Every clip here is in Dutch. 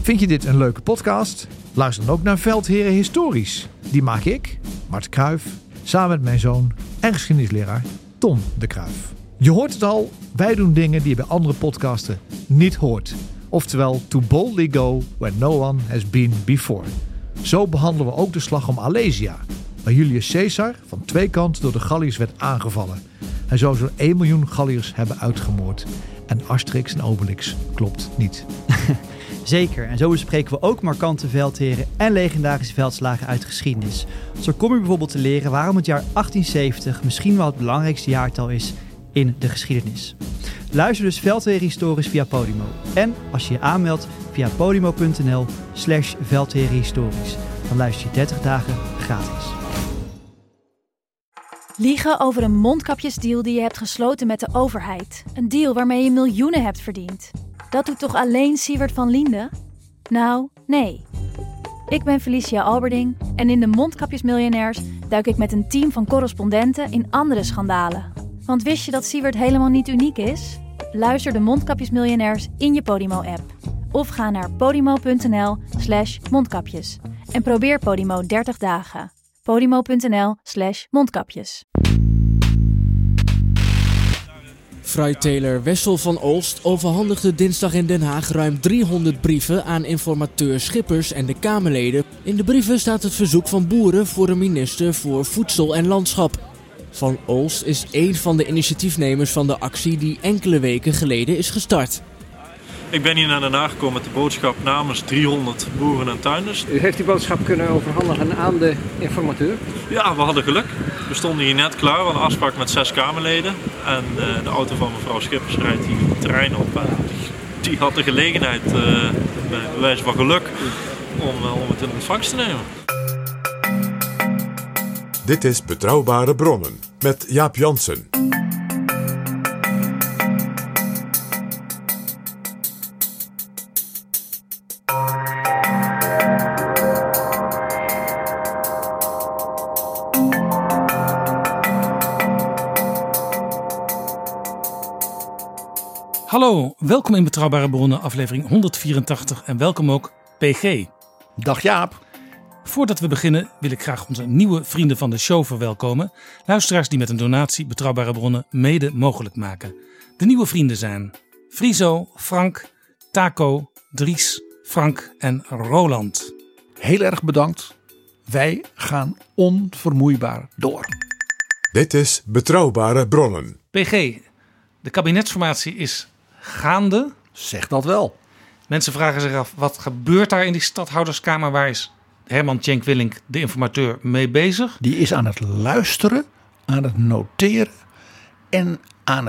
Vind je dit een leuke podcast? Luister dan ook naar Veldheren Historisch. Die maak ik, Mart Kruijf, samen met mijn zoon en geschiedenisleraar Tom de Kruijf. Je hoort het al, wij doen dingen die je bij andere podcasten niet hoort. Oftewel, to boldly go where no one has been before. Zo behandelen we ook de slag om Alesia, waar Julius Caesar van twee kanten door de Galliërs werd aangevallen. Hij zou zo'n 1 miljoen Galliërs hebben uitgemoord. En Asterix en Obelix klopt niet. Zeker, en zo bespreken we ook markante veldheren en legendarische veldslagen uit geschiedenis. Zo kom je bijvoorbeeld te leren waarom het jaar 1870 misschien wel het belangrijkste jaartal is in de geschiedenis. Luister dus Veldheren Historisch via Podimo. En als je je aanmeldt via podimo.nl/veldherenhistorisch. Dan luister je 30 dagen gratis. Liegen over een mondkapjesdeal die je hebt gesloten met de overheid. Een deal waarmee je miljoenen hebt verdiend. Dat doet toch alleen Siewert van Liende? Nou, nee. Ik ben Felicia Alberding en in de Mondkapjesmiljonairs duik ik met een team van correspondenten in andere schandalen. Want wist je dat Siewert helemaal niet uniek is? Luister de Mondkapjesmiljonairs in je Podimo-app. Of ga naar podimo.nl/mondkapjes. En probeer Podimo 30 dagen. podimo.nl/mondkapjes. Fruitteler Wessel van Olst overhandigde dinsdag in Den Haag ruim 300 brieven aan informateur Schippers en de Kamerleden. In de brieven staat het verzoek van boeren voor een minister voor Voedsel en Landschap. Van Olst is één van de initiatiefnemers van de actie die enkele weken geleden is gestart. Ik ben hier naar Den Haag gekomen met de boodschap namens 300 boeren en tuinders. U heeft die boodschap kunnen overhandigen aan de informateur? Ja, we hadden geluk. We stonden hier net klaar. We hadden een afspraak met 6 Kamerleden. En de auto van mevrouw Schippers rijdt hier het terrein op. En die had de gelegenheid, bij wijze van geluk, om het in ontvangst te nemen. Dit is Betrouwbare Bronnen met Jaap Jansen. Hallo, welkom in Betrouwbare Bronnen, aflevering 184 en welkom ook PG. Dag Jaap. Voordat we beginnen wil ik graag onze nieuwe vrienden van de show verwelkomen. Luisteraars die met een donatie Betrouwbare Bronnen mede mogelijk maken. De nieuwe vrienden zijn Friso, Frank, Taco, Dries, Frank en Roland. Heel erg bedankt. Wij gaan onvermoeibaar door. Dit is Betrouwbare Bronnen. PG, de kabinetsformatie is gaande. Zeg dat wel. Mensen vragen zich af, wat gebeurt daar in die stadhouderskamer? Waar is Herman Tjenk Willink, de informateur, mee bezig? Die is aan het luisteren, aan het noteren en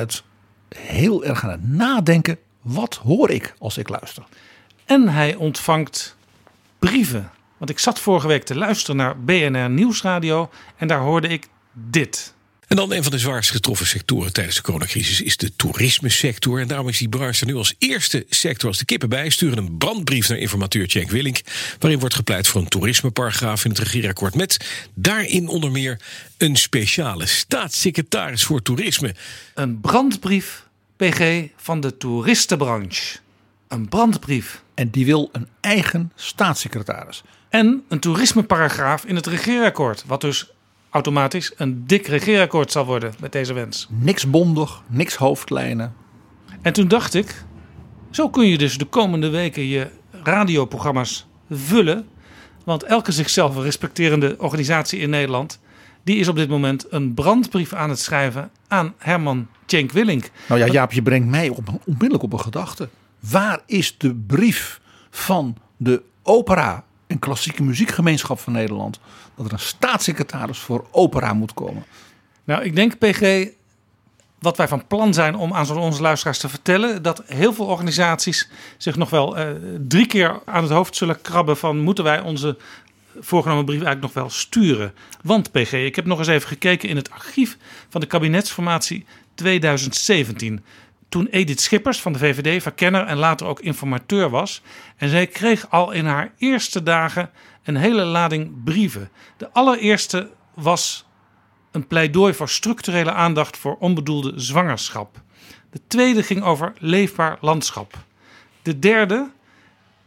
heel erg aan het nadenken. Wat hoor ik als ik luister? En hij ontvangt brieven. Want ik zat vorige week te luisteren naar BNR Nieuwsradio en daar hoorde ik dit. En dan een van de zwaarst getroffen sectoren tijdens de coronacrisis is de toerismesector. En daarom is die branche er nu als eerste sector als de kippen bij. Sturen een brandbrief naar informateur Tjenk Willink, waarin wordt gepleit voor een toerismeparagraaf in het regeerakkoord met daarin onder meer een speciale staatssecretaris voor toerisme. Een brandbrief, PG, van de toeristenbranche. Een brandbrief. En die wil een eigen staatssecretaris. En een toerismeparagraaf in het regeerakkoord, wat dus automatisch een dik regeerakkoord zal worden met deze wens. Niks bondig, niks hoofdlijnen. En toen dacht ik, zo kun je dus de komende weken je radioprogramma's vullen. Want elke zichzelf respecterende organisatie in Nederland, die is op dit moment een brandbrief aan het schrijven aan Herman Tjenk Willink. Nou ja, Jaap, je brengt mij onmiddellijk op een gedachte. Waar is de brief van de opera en klassieke muziekgemeenschap van Nederland dat er een staatssecretaris voor opera moet komen? Nou, ik denk, PG, wat wij van plan zijn om aan onze luisteraars te vertellen, dat heel veel organisaties zich nog wel 3 keer aan het hoofd zullen krabben van moeten wij onze voorgenomen brief eigenlijk nog wel sturen. Want PG, ik heb nog eens even gekeken in het archief van de kabinetsformatie 2017. Toen Edith Schippers van de VVD verkenner en later ook informateur was. En zij kreeg al in haar eerste dagen een hele lading brieven. De allereerste was een pleidooi voor structurele aandacht voor onbedoelde zwangerschap. De tweede ging over leefbaar landschap. De derde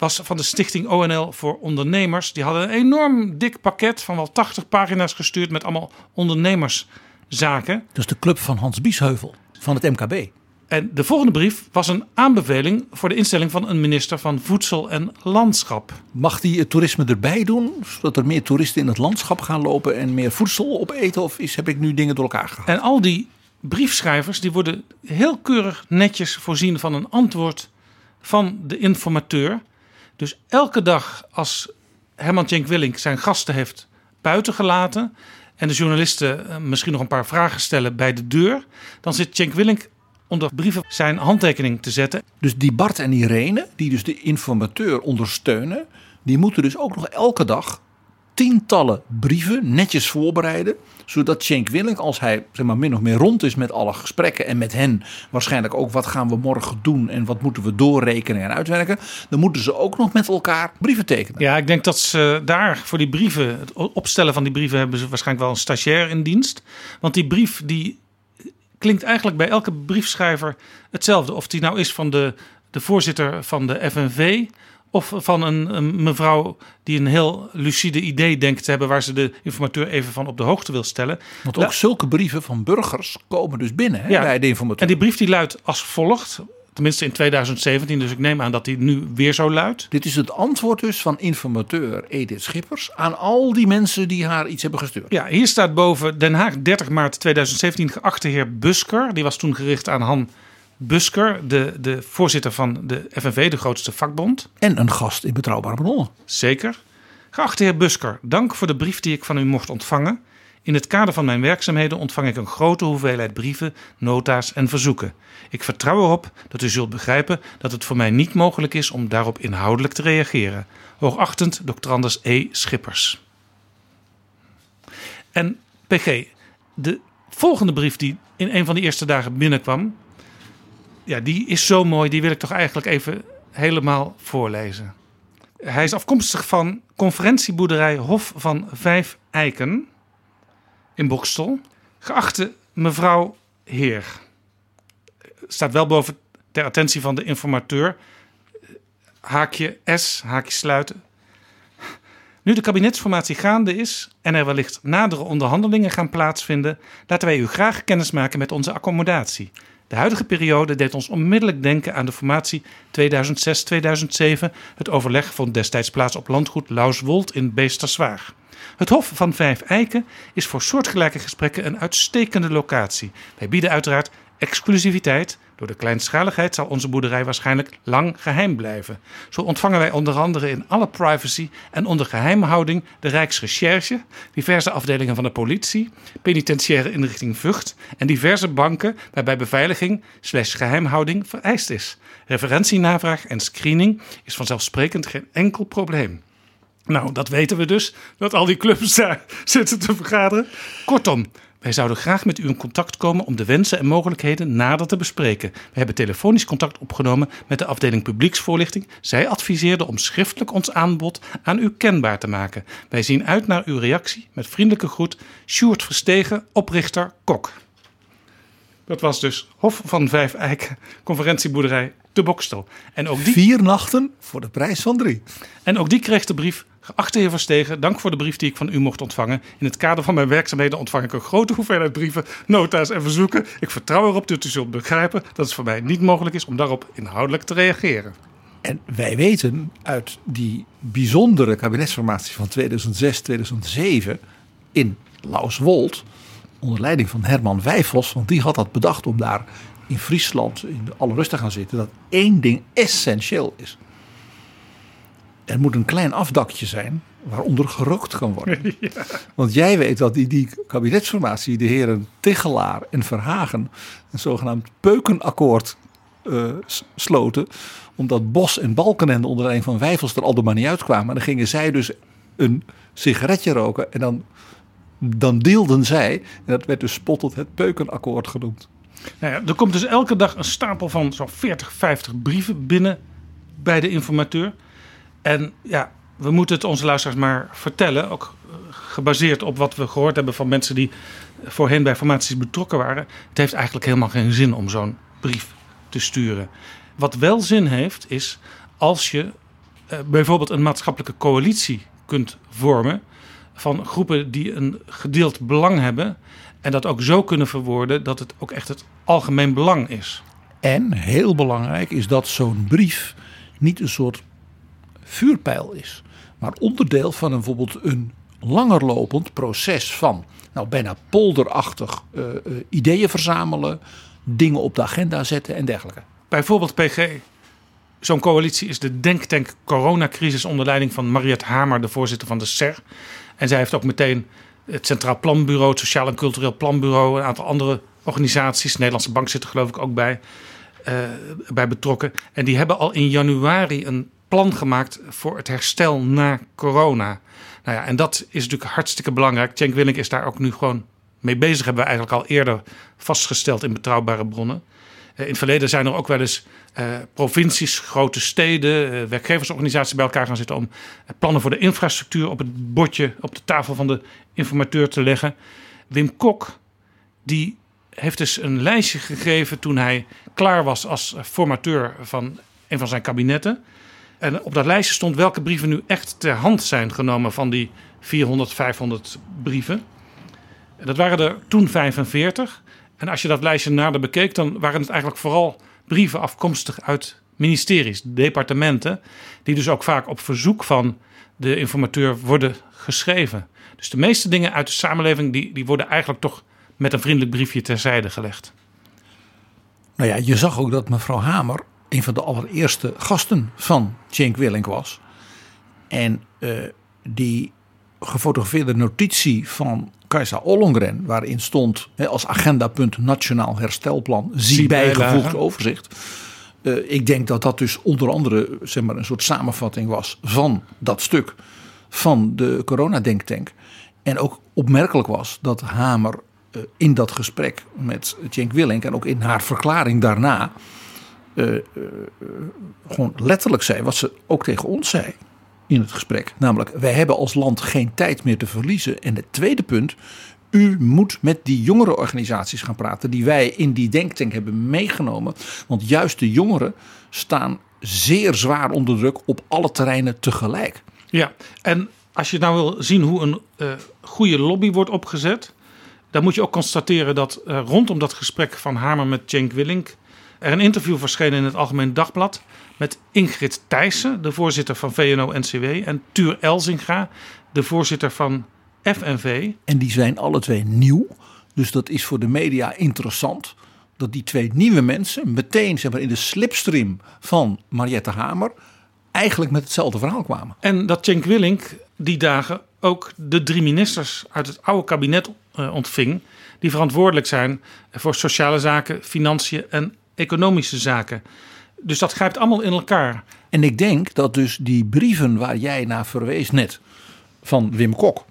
was van de stichting ONL voor ondernemers. Die hadden een enorm dik pakket van wel 80 pagina's gestuurd met allemaal ondernemerszaken. Dus de club van Hans Biesheuvel van het MKB. En de volgende brief was een aanbeveling voor de instelling van een minister van Voedsel en Landschap. Mag die het toerisme erbij doen, zodat er meer toeristen in het landschap gaan lopen en meer voedsel opeten? Of heb ik nu dingen door elkaar gehaald? En al die briefschrijvers die worden heel keurig netjes voorzien van een antwoord van de informateur. Dus elke dag als Herman Tjenk Willink zijn gasten heeft buiten gelaten en de journalisten misschien nog een paar vragen stellen bij de deur, dan zit Tjenk Willink onder brieven zijn handtekening te zetten. Dus die Bart en Irene, die dus de informateur ondersteunen, die moeten dus ook nog elke dag tientallen brieven netjes voorbereiden, zodat Tjenk Willink, als hij min of meer rond is met alle gesprekken en met hen waarschijnlijk ook wat gaan we morgen doen en wat moeten we doorrekenen en uitwerken, dan moeten ze ook nog met elkaar brieven tekenen. Ja, ik denk dat ze daar voor die brieven, het opstellen van die brieven, hebben ze waarschijnlijk wel een stagiair in dienst. Want die brief die klinkt eigenlijk bij elke briefschrijver hetzelfde. Of die nou is van de voorzitter van de FNV of van een mevrouw die een heel lucide idee denkt te hebben waar ze de informateur even van op de hoogte wil stellen. Want ook zulke brieven van burgers komen dus binnen bij de informateur. En die brief die luidt als volgt, tenminste in 2017, dus ik neem aan dat die nu weer zo luidt. Dit is het antwoord dus van informateur Edith Schippers aan al die mensen die haar iets hebben gestuurd. Ja, hier staat boven Den Haag 30 maart 2017 geachte heer Busker. Die was toen gericht aan Han Busker, de voorzitter van de FNV, de grootste vakbond. En een gast in Betrouwbare Bronnen. Zeker. Geachte heer Busker, dank voor de brief die ik van u mocht ontvangen. In het kader van mijn werkzaamheden ontvang ik een grote hoeveelheid brieven, nota's en verzoeken. Ik vertrouw erop dat u zult begrijpen dat het voor mij niet mogelijk is om daarop inhoudelijk te reageren. Hoogachtend Dr. Anders E. Schippers. En PG, de volgende brief die in een van de eerste dagen binnenkwam, ja, die is zo mooi, die wil ik toch eigenlijk even helemaal voorlezen. Hij is afkomstig van conferentieboerderij Hof van 5 Eiken in Bokstel. Geachte mevrouw heer, staat wel boven ter attentie van de informateur, haakje S, haakje sluiten. Nu de kabinetsformatie gaande is en er wellicht nadere onderhandelingen gaan plaatsvinden, laten wij u graag kennismaken met onze accommodatie. De huidige periode deed ons onmiddellijk denken aan de formatie 2006-2007. Het overleg vond destijds plaats op landgoed Lauswold in Beesterswaag. Het Hof van 5 Eiken is voor soortgelijke gesprekken een uitstekende locatie. Wij bieden uiteraard exclusiviteit. Door de kleinschaligheid zal onze boerderij waarschijnlijk lang geheim blijven. Zo ontvangen wij onder andere in alle privacy en onder geheimhouding de Rijksrecherche, diverse afdelingen van de politie, penitentiaire inrichting Vught en diverse banken waarbij beveiliging / geheimhouding vereist is. Referentienavraag en screening is vanzelfsprekend geen enkel probleem. Nou, dat weten we dus, dat al die clubs daar zitten te vergaderen. Kortom, wij zouden graag met u in contact komen om de wensen en mogelijkheden nader te bespreken. We hebben telefonisch contact opgenomen met de afdeling publieksvoorlichting. Zij adviseerden om schriftelijk ons aanbod aan u kenbaar te maken. Wij zien uit naar uw reactie. Met vriendelijke groet, Sjoerd Verstegen, oprichter Kok. Dat was dus Hof van 5 Eiken, conferentieboerderij te Bokstel. En ook die 4 nachten voor de prijs van 3. En ook die kreeg de brief. Geachte heer Verstegen, dank voor de brief die ik van u mocht ontvangen. In het kader van mijn werkzaamheden ontvang ik een grote hoeveelheid brieven, nota's en verzoeken. Ik vertrouw erop dat u zult begrijpen dat het voor mij niet mogelijk is om daarop inhoudelijk te reageren. En wij weten uit die bijzondere kabinetsformatie van 2006-2007 in Lauswold, onder leiding van Herman Wijfels, want die had dat bedacht om daar in Friesland in alle rust te gaan zitten, dat 1 ding essentieel is. Er moet een klein afdakje zijn waaronder gerookt kan worden. Ja. Want jij weet dat die kabinetsformatie de heren Tichelaar en Verhagen een zogenaamd peukenakkoord sloten. Omdat Bos en Balkenende onder leiding van Wijfels er al maar niet uitkwamen. En dan gingen zij dus een sigaretje roken en dan deelden zij. En dat werd dus spottend het peukenakkoord genoemd. Nou ja, er komt dus elke dag een stapel van zo'n 40, 50 brieven binnen bij de informateur. En ja, we moeten het onze luisteraars maar vertellen, ook gebaseerd op wat we gehoord hebben van mensen die voorheen bij formaties betrokken waren. Het heeft eigenlijk helemaal geen zin om zo'n brief te sturen. Wat wel zin heeft, is als je bijvoorbeeld een maatschappelijke coalitie kunt vormen van groepen die een gedeeld belang hebben en dat ook zo kunnen verwoorden dat het ook echt het algemeen belang is. En heel belangrijk is dat zo'n brief niet een soort vuurpijl is, maar onderdeel van bijvoorbeeld een langerlopend proces van bijna polderachtig ideeën verzamelen, dingen op de agenda zetten en dergelijke. Bijvoorbeeld PG, zo'n coalitie is de denktank coronacrisis onder leiding van Mariette Hamer, de voorzitter van de SER. En zij heeft ook meteen het Centraal Planbureau, het Sociaal en Cultureel Planbureau, een aantal andere organisaties, de Nederlandse Bank zit er geloof ik ook bij betrokken. En die hebben al in januari een plan gemaakt voor het herstel na corona. Nou ja, en dat is natuurlijk hartstikke belangrijk. Cenk Willink is daar ook nu gewoon mee bezig, hebben we eigenlijk al eerder vastgesteld in betrouwbare bronnen. In het verleden zijn er ook wel eens provincies, grote steden, werkgeversorganisaties bij elkaar gaan zitten om plannen voor de infrastructuur op het bordje, op de tafel van de informateur te leggen. Wim Kok, die heeft dus een lijstje gegeven toen hij klaar was als formateur van een van zijn kabinetten. En op dat lijstje stond welke brieven nu echt ter hand zijn genomen van die 400, 500 brieven. En dat waren er toen 45. En als je dat lijstje nader bekeek, dan waren het eigenlijk vooral brieven afkomstig uit ministeries, departementen, die dus ook vaak op verzoek van de informateur worden geschreven. Dus de meeste dingen uit de samenleving die worden eigenlijk toch met een vriendelijk briefje terzijde gelegd. Nou ja, je zag ook dat mevrouw Hamer een van de allereerste gasten van Cenk Willink was. En die gefotografeerde notitie van Kajsa Ollongren, waarin stond als agendapunt Nationaal Herstelplan, zie bijgevoegd overzicht. Ik denk dat dat dus onder andere een soort samenvatting was van dat stuk van de coronadenktank. En ook opmerkelijk was dat Hamer in dat gesprek met Cenk Willink en ook in haar verklaring daarna gewoon letterlijk zei wat ze ook tegen ons zei in het gesprek. Namelijk, wij hebben als land geen tijd meer te verliezen. En het tweede punt, u moet met die jongere organisaties gaan praten die wij in die denktank hebben meegenomen. Want juist de jongeren staan zeer zwaar onder druk op alle terreinen tegelijk. Ja, en als je nou wil zien hoe een goede lobby wordt opgezet, dan moet je ook constateren dat rondom dat gesprek van Hamer met Cenk Willink er een interview verscheen in het Algemeen Dagblad met Ingrid Thijssen, de voorzitter van VNO-NCW, en Tuur Elzinga, de voorzitter van FNV. En die zijn alle twee nieuw, dus dat is voor de media interessant dat die twee nieuwe mensen meteen in de slipstream van Mariette Hamer eigenlijk met hetzelfde verhaal kwamen. En dat Cenk Willink die dagen ook de 3 ministers uit het oude kabinet ontving, die verantwoordelijk zijn voor sociale zaken, financiën en economische zaken. Dus dat grijpt allemaal in elkaar. En ik denk dat dus die brieven waar jij naar verwees net van Wim Kok,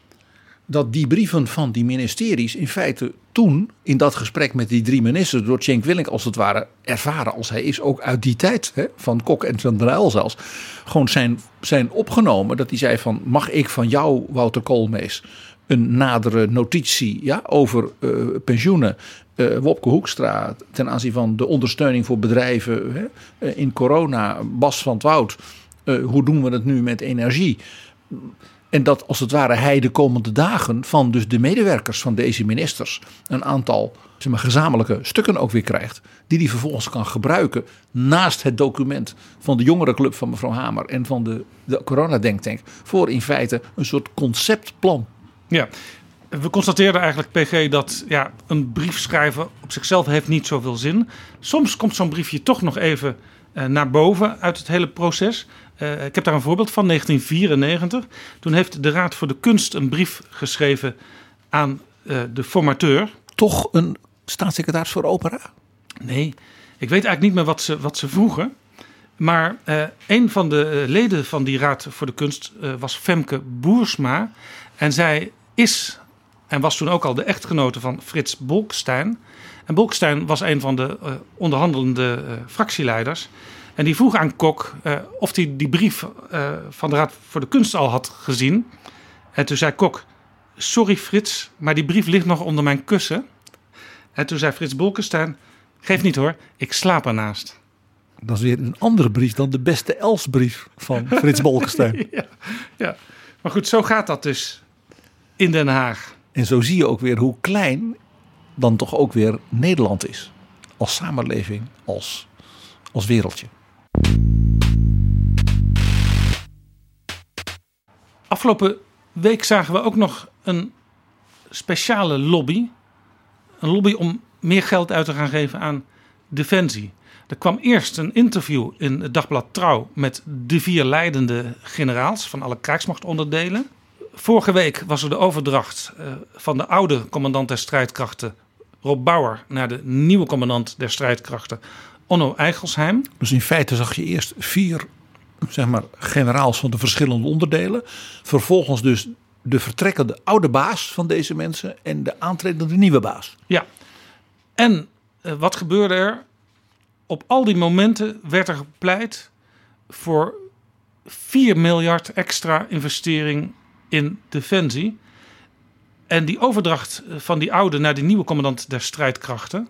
dat die brieven van die ministeries in feite toen in dat gesprek met die 3 ministers door Cenk Willink als het ware ervaren als hij is ook uit die tijd van Kok en van der Uyl zelfs gewoon zijn opgenomen. Dat hij zei van mag ik van jou Wouter Koolmees een nadere notitie over pensioenen, Wopke Hoekstra ten aanzien van de ondersteuning voor bedrijven in corona, Bas van 't Woud, hoe doen we het nu met energie? En dat als het ware hij de komende dagen van dus de medewerkers van deze ministers een aantal gezamenlijke stukken ook weer krijgt. Die hij vervolgens kan gebruiken naast het document van de jongerenclub van mevrouw Hamer en van de coronadenktank. Voor in feite een soort conceptplan. Ja, we constateerden eigenlijk, PG, dat een brief schrijven op zichzelf heeft niet zoveel zin. Soms komt zo'n briefje toch nog even naar boven uit het hele proces. Ik heb daar een voorbeeld van, 1994. Toen heeft de Raad voor de Kunst een brief geschreven aan de formateur. Toch een staatssecretaris voor opera? Nee, ik weet eigenlijk niet meer wat ze vroegen. Maar een van de leden van die Raad voor de Kunst was Femke Boersma. En zij is en was toen ook al de echtgenote van Frits Bolkestein. En Bolkestein was een van de onderhandelende fractieleiders. En die vroeg aan Kok of hij die brief van de Raad voor de Kunst al had gezien. En toen zei Kok, sorry Frits, maar die brief ligt nog onder mijn kussen. En toen zei Frits Bolkestein, geef niet hoor, ik slaap ernaast. Dat is weer een andere brief dan de beste Elsbrief van Frits Bolkestein. Ja, maar goed, zo gaat dat dus in Den Haag. En zo zie je ook weer hoe klein dan toch ook weer Nederland is. Als samenleving, als wereldje. Afgelopen week zagen we ook nog een speciale lobby. Een lobby om meer geld uit te gaan geven aan Defensie. Er kwam eerst een interview in het dagblad Trouw met de 4 leidende generaals van alle krijgsmachtonderdelen. Vorige week was er de overdracht van de oude commandant der strijdkrachten Rob Bauer naar de nieuwe commandant der strijdkrachten Onno Eigelsheim. Dus in feite zag je eerst 4 generaals van de verschillende onderdelen. Vervolgens dus de vertrekkende oude baas van deze mensen en de aantredende nieuwe baas. Ja, en wat gebeurde er? Op al die momenten werd er gepleit voor 4 miljard extra investering in Defensie. En die overdracht van die oude naar die nieuwe commandant der strijdkrachten,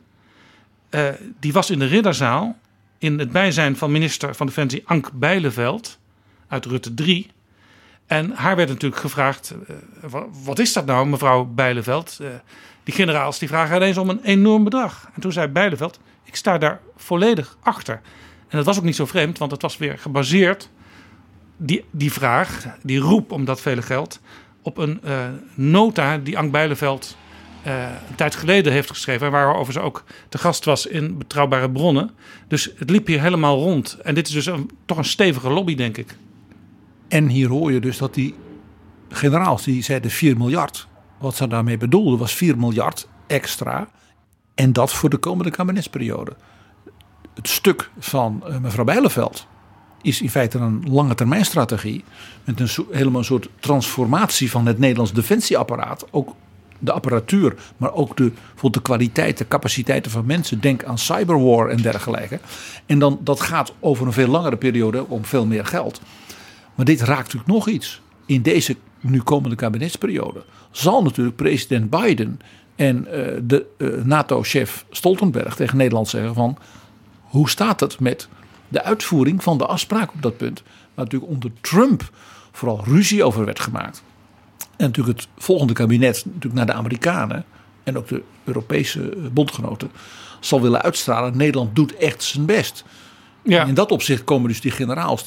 die was in de Ridderzaal in het bijzijn van minister van Defensie Ank Bijleveld uit Rutte 3. En haar werd natuurlijk gevraagd, wat is dat nou mevrouw Bijleveld? Die generaals die vragen ineens om een enorm bedrag. En toen zei Bijleveld, ik sta daar volledig achter. En dat was ook niet zo vreemd, want het was weer gebaseerd, die vraag, die roep om dat vele geld, op een nota die Ank Bijleveld een tijd geleden heeft geschreven. En waarover ze ook te gast was in Betrouwbare Bronnen. Dus het liep hier helemaal rond. En dit is dus toch een stevige lobby, denk ik. En hier hoor je dus dat die generaals die zeiden 4 miljard. Wat ze daarmee bedoelden was 4 miljard extra. En dat voor de komende kabinetsperiode. Het stuk van mevrouw Bijleveld is in feite een lange termijn strategie. Met helemaal een soort transformatie van het Nederlands defensieapparaat. Ook de apparatuur, maar ook bijvoorbeeld de kwaliteit, de capaciteiten van mensen. Denk aan cyberwar en dergelijke. En dan, dat gaat over een veel langere periode om veel meer geld. Maar dit raakt natuurlijk nog iets. In deze nu komende kabinetsperiode zal natuurlijk president Biden en de NATO-chef Stoltenberg tegen Nederland zeggen van, hoe staat het met de uitvoering van de afspraak op dat punt? Waar natuurlijk onder Trump vooral ruzie over werd gemaakt. En natuurlijk het volgende kabinet natuurlijk naar de Amerikanen en ook de Europese bondgenoten zal willen uitstralen. Nederland doet echt zijn best. Ja. In dat opzicht komen dus die generaals,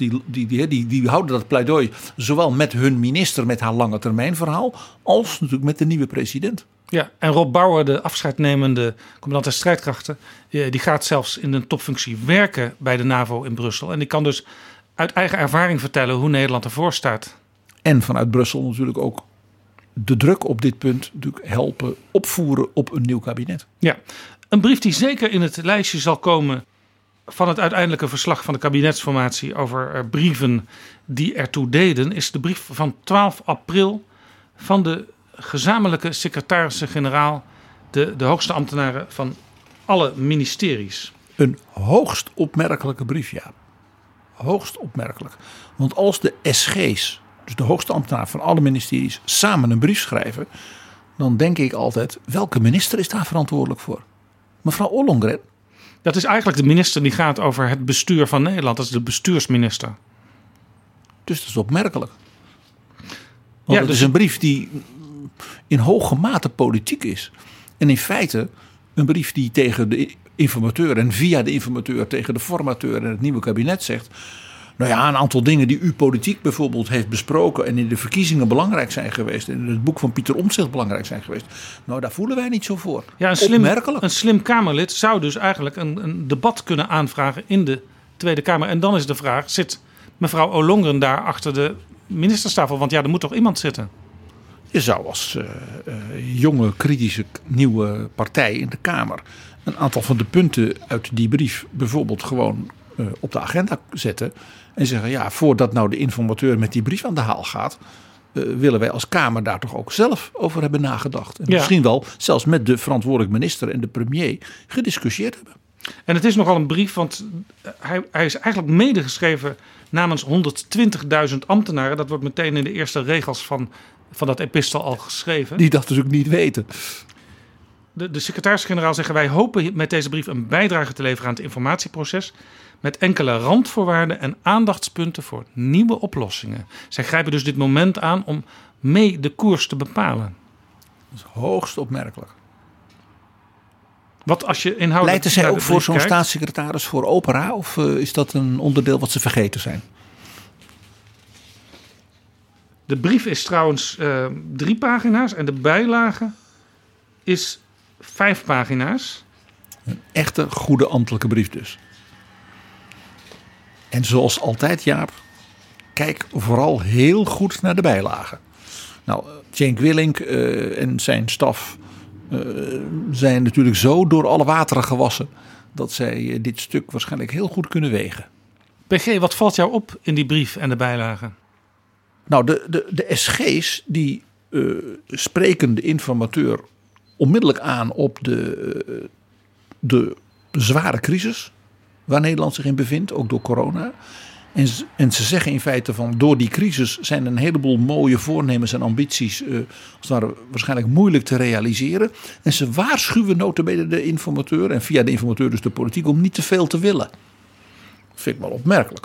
die houden dat pleidooi zowel met hun minister, met haar lange termijn verhaal, als natuurlijk met de nieuwe president. Ja, en Rob Bauer, de afscheidnemende commandant der strijdkrachten, die gaat zelfs in een topfunctie werken bij de NAVO in Brussel. En die kan dus uit eigen ervaring vertellen hoe Nederland ervoor staat. En vanuit Brussel natuurlijk ook de druk op dit punt natuurlijk helpen opvoeren op een nieuw kabinet. Ja, een brief die zeker in het lijstje zal komen van het uiteindelijke verslag van de kabinetsformatie over brieven die ertoe deden, is de brief van 12 april van de gezamenlijke secretarissen-generaal, de hoogste ambtenaren van alle ministeries. Een hoogst opmerkelijke brief, ja. Hoogst opmerkelijk. Want als de SG's, dus de hoogste ambtenaren van alle ministeries, samen een brief schrijven, dan denk ik altijd, welke minister is daar verantwoordelijk voor? Mevrouw Ollongren. Dat is eigenlijk de minister die gaat over het bestuur van Nederland. Dat is de bestuursminister. Dus dat is opmerkelijk. Want het is een brief die in hoge mate politiek is. En in feite een brief die tegen de informateur en via de informateur tegen de formateur en het nieuwe kabinet zegt, nou ja, een aantal dingen die u politiek bijvoorbeeld heeft besproken en in de verkiezingen belangrijk zijn geweest en in het boek van Pieter Omtzigt belangrijk zijn geweest. Nou, daar voelen wij niet zo voor. Ja, een slim Kamerlid zou dus eigenlijk een debat kunnen aanvragen in de Tweede Kamer. En dan is de vraag, zit mevrouw Ollongren daar achter de ministerstafel? Want ja, er moet toch iemand zitten? Je zou als jonge, kritische, nieuwe partij in de Kamer een aantal van de punten uit die brief bijvoorbeeld gewoon op de agenda zetten. En zeggen, ja, voordat nou de informateur met die brief aan de haal gaat, willen wij als Kamer daar toch ook zelf over hebben nagedacht. En misschien wel zelfs met de verantwoordelijk minister en de premier gediscussieerd hebben. En het is nogal een brief, want hij is eigenlijk medegeschreven namens 120.000 ambtenaren. Dat wordt meteen in de eerste regels van dat epistel al geschreven. Die dat dus ook niet weten. De secretaris-generaal zeggen, wij hopen met deze brief een bijdrage te leveren aan het informatieproces. met enkele randvoorwaarden en aandachtspunten voor nieuwe oplossingen. Zij grijpen dus dit moment aan om mee de koers te bepalen. Dat is hoogst opmerkelijk. Wat als je inhoudelijk Leiden zij ook voor zo'n kijkt, staatssecretaris voor opera? Of is dat een onderdeel wat ze vergeten zijn? De brief is trouwens 3 pagina's en de bijlage is 5 pagina's. Een echte goede ambtelijke brief dus. En zoals altijd, Jaap, kijk vooral heel goed naar de bijlagen. Nou, Cenk Willink en zijn staf zijn natuurlijk zo door alle wateren gewassen dat zij dit stuk waarschijnlijk heel goed kunnen wegen. PG, wat valt jou op in die brief en de bijlagen? Nou, de SG's die spreken de informateur onmiddellijk aan op de zware crisis waar Nederland zich in bevindt, ook door corona. En ze zeggen in feite van door die crisis zijn een heleboel mooie voornemens en ambities als het ware waarschijnlijk moeilijk te realiseren. En ze waarschuwen nota bene de informateur en via de informateur dus de politiek om niet te veel te willen. Dat vind ik wel opmerkelijk.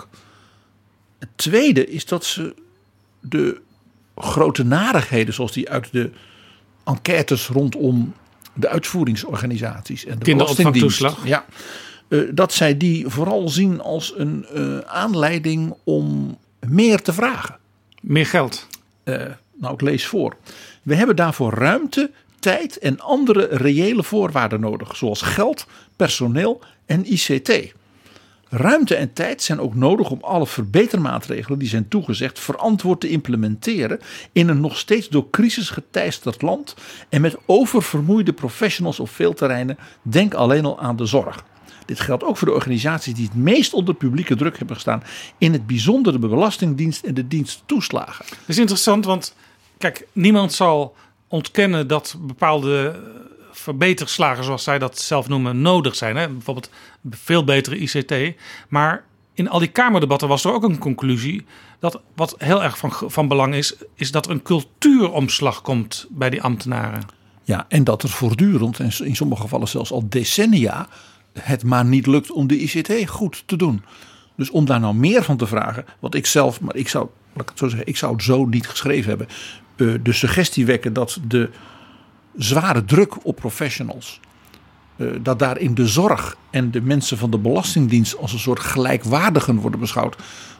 Het tweede is dat ze de grote narigheden zoals die uit de enquêtes rondom de uitvoeringsorganisaties en de kinderopvangtoeslag. Ja, dat zij die vooral zien als een aanleiding om meer te vragen. Meer geld. Nou, ik lees voor. We hebben daarvoor ruimte, tijd en andere reële voorwaarden nodig, zoals geld, personeel en ICT. Ruimte en tijd zijn ook nodig om alle verbetermaatregelen die zijn toegezegd verantwoord te implementeren in een nog steeds door crisis geteisterd land en met oververmoeide professionals op veel terreinen. Denk alleen al aan de zorg. Dit geldt ook voor de organisaties die het meest onder publieke druk hebben gestaan, in het bijzonder de Belastingdienst en de dienst toeslagen. Dat is interessant, want kijk, niemand zal ontkennen dat bepaalde verbeterslagen, zoals zij dat zelf noemen, nodig zijn. Hè? Bijvoorbeeld veel betere ICT. Maar in al die Kamerdebatten was er ook een conclusie dat wat heel erg van belang is dat er een cultuuromslag komt bij die ambtenaren. Ja, en dat er voortdurend, en in sommige gevallen zelfs al decennia, het maar niet lukt om de ICT goed te doen. Dus om daar nou meer van te vragen, wat ik zelf, maar ik zou het zo niet geschreven hebben, de suggestie wekken dat de zware druk op professionals, dat daar in de zorg en de mensen van de Belastingdienst als een soort gelijkwaardigen worden beschouwd,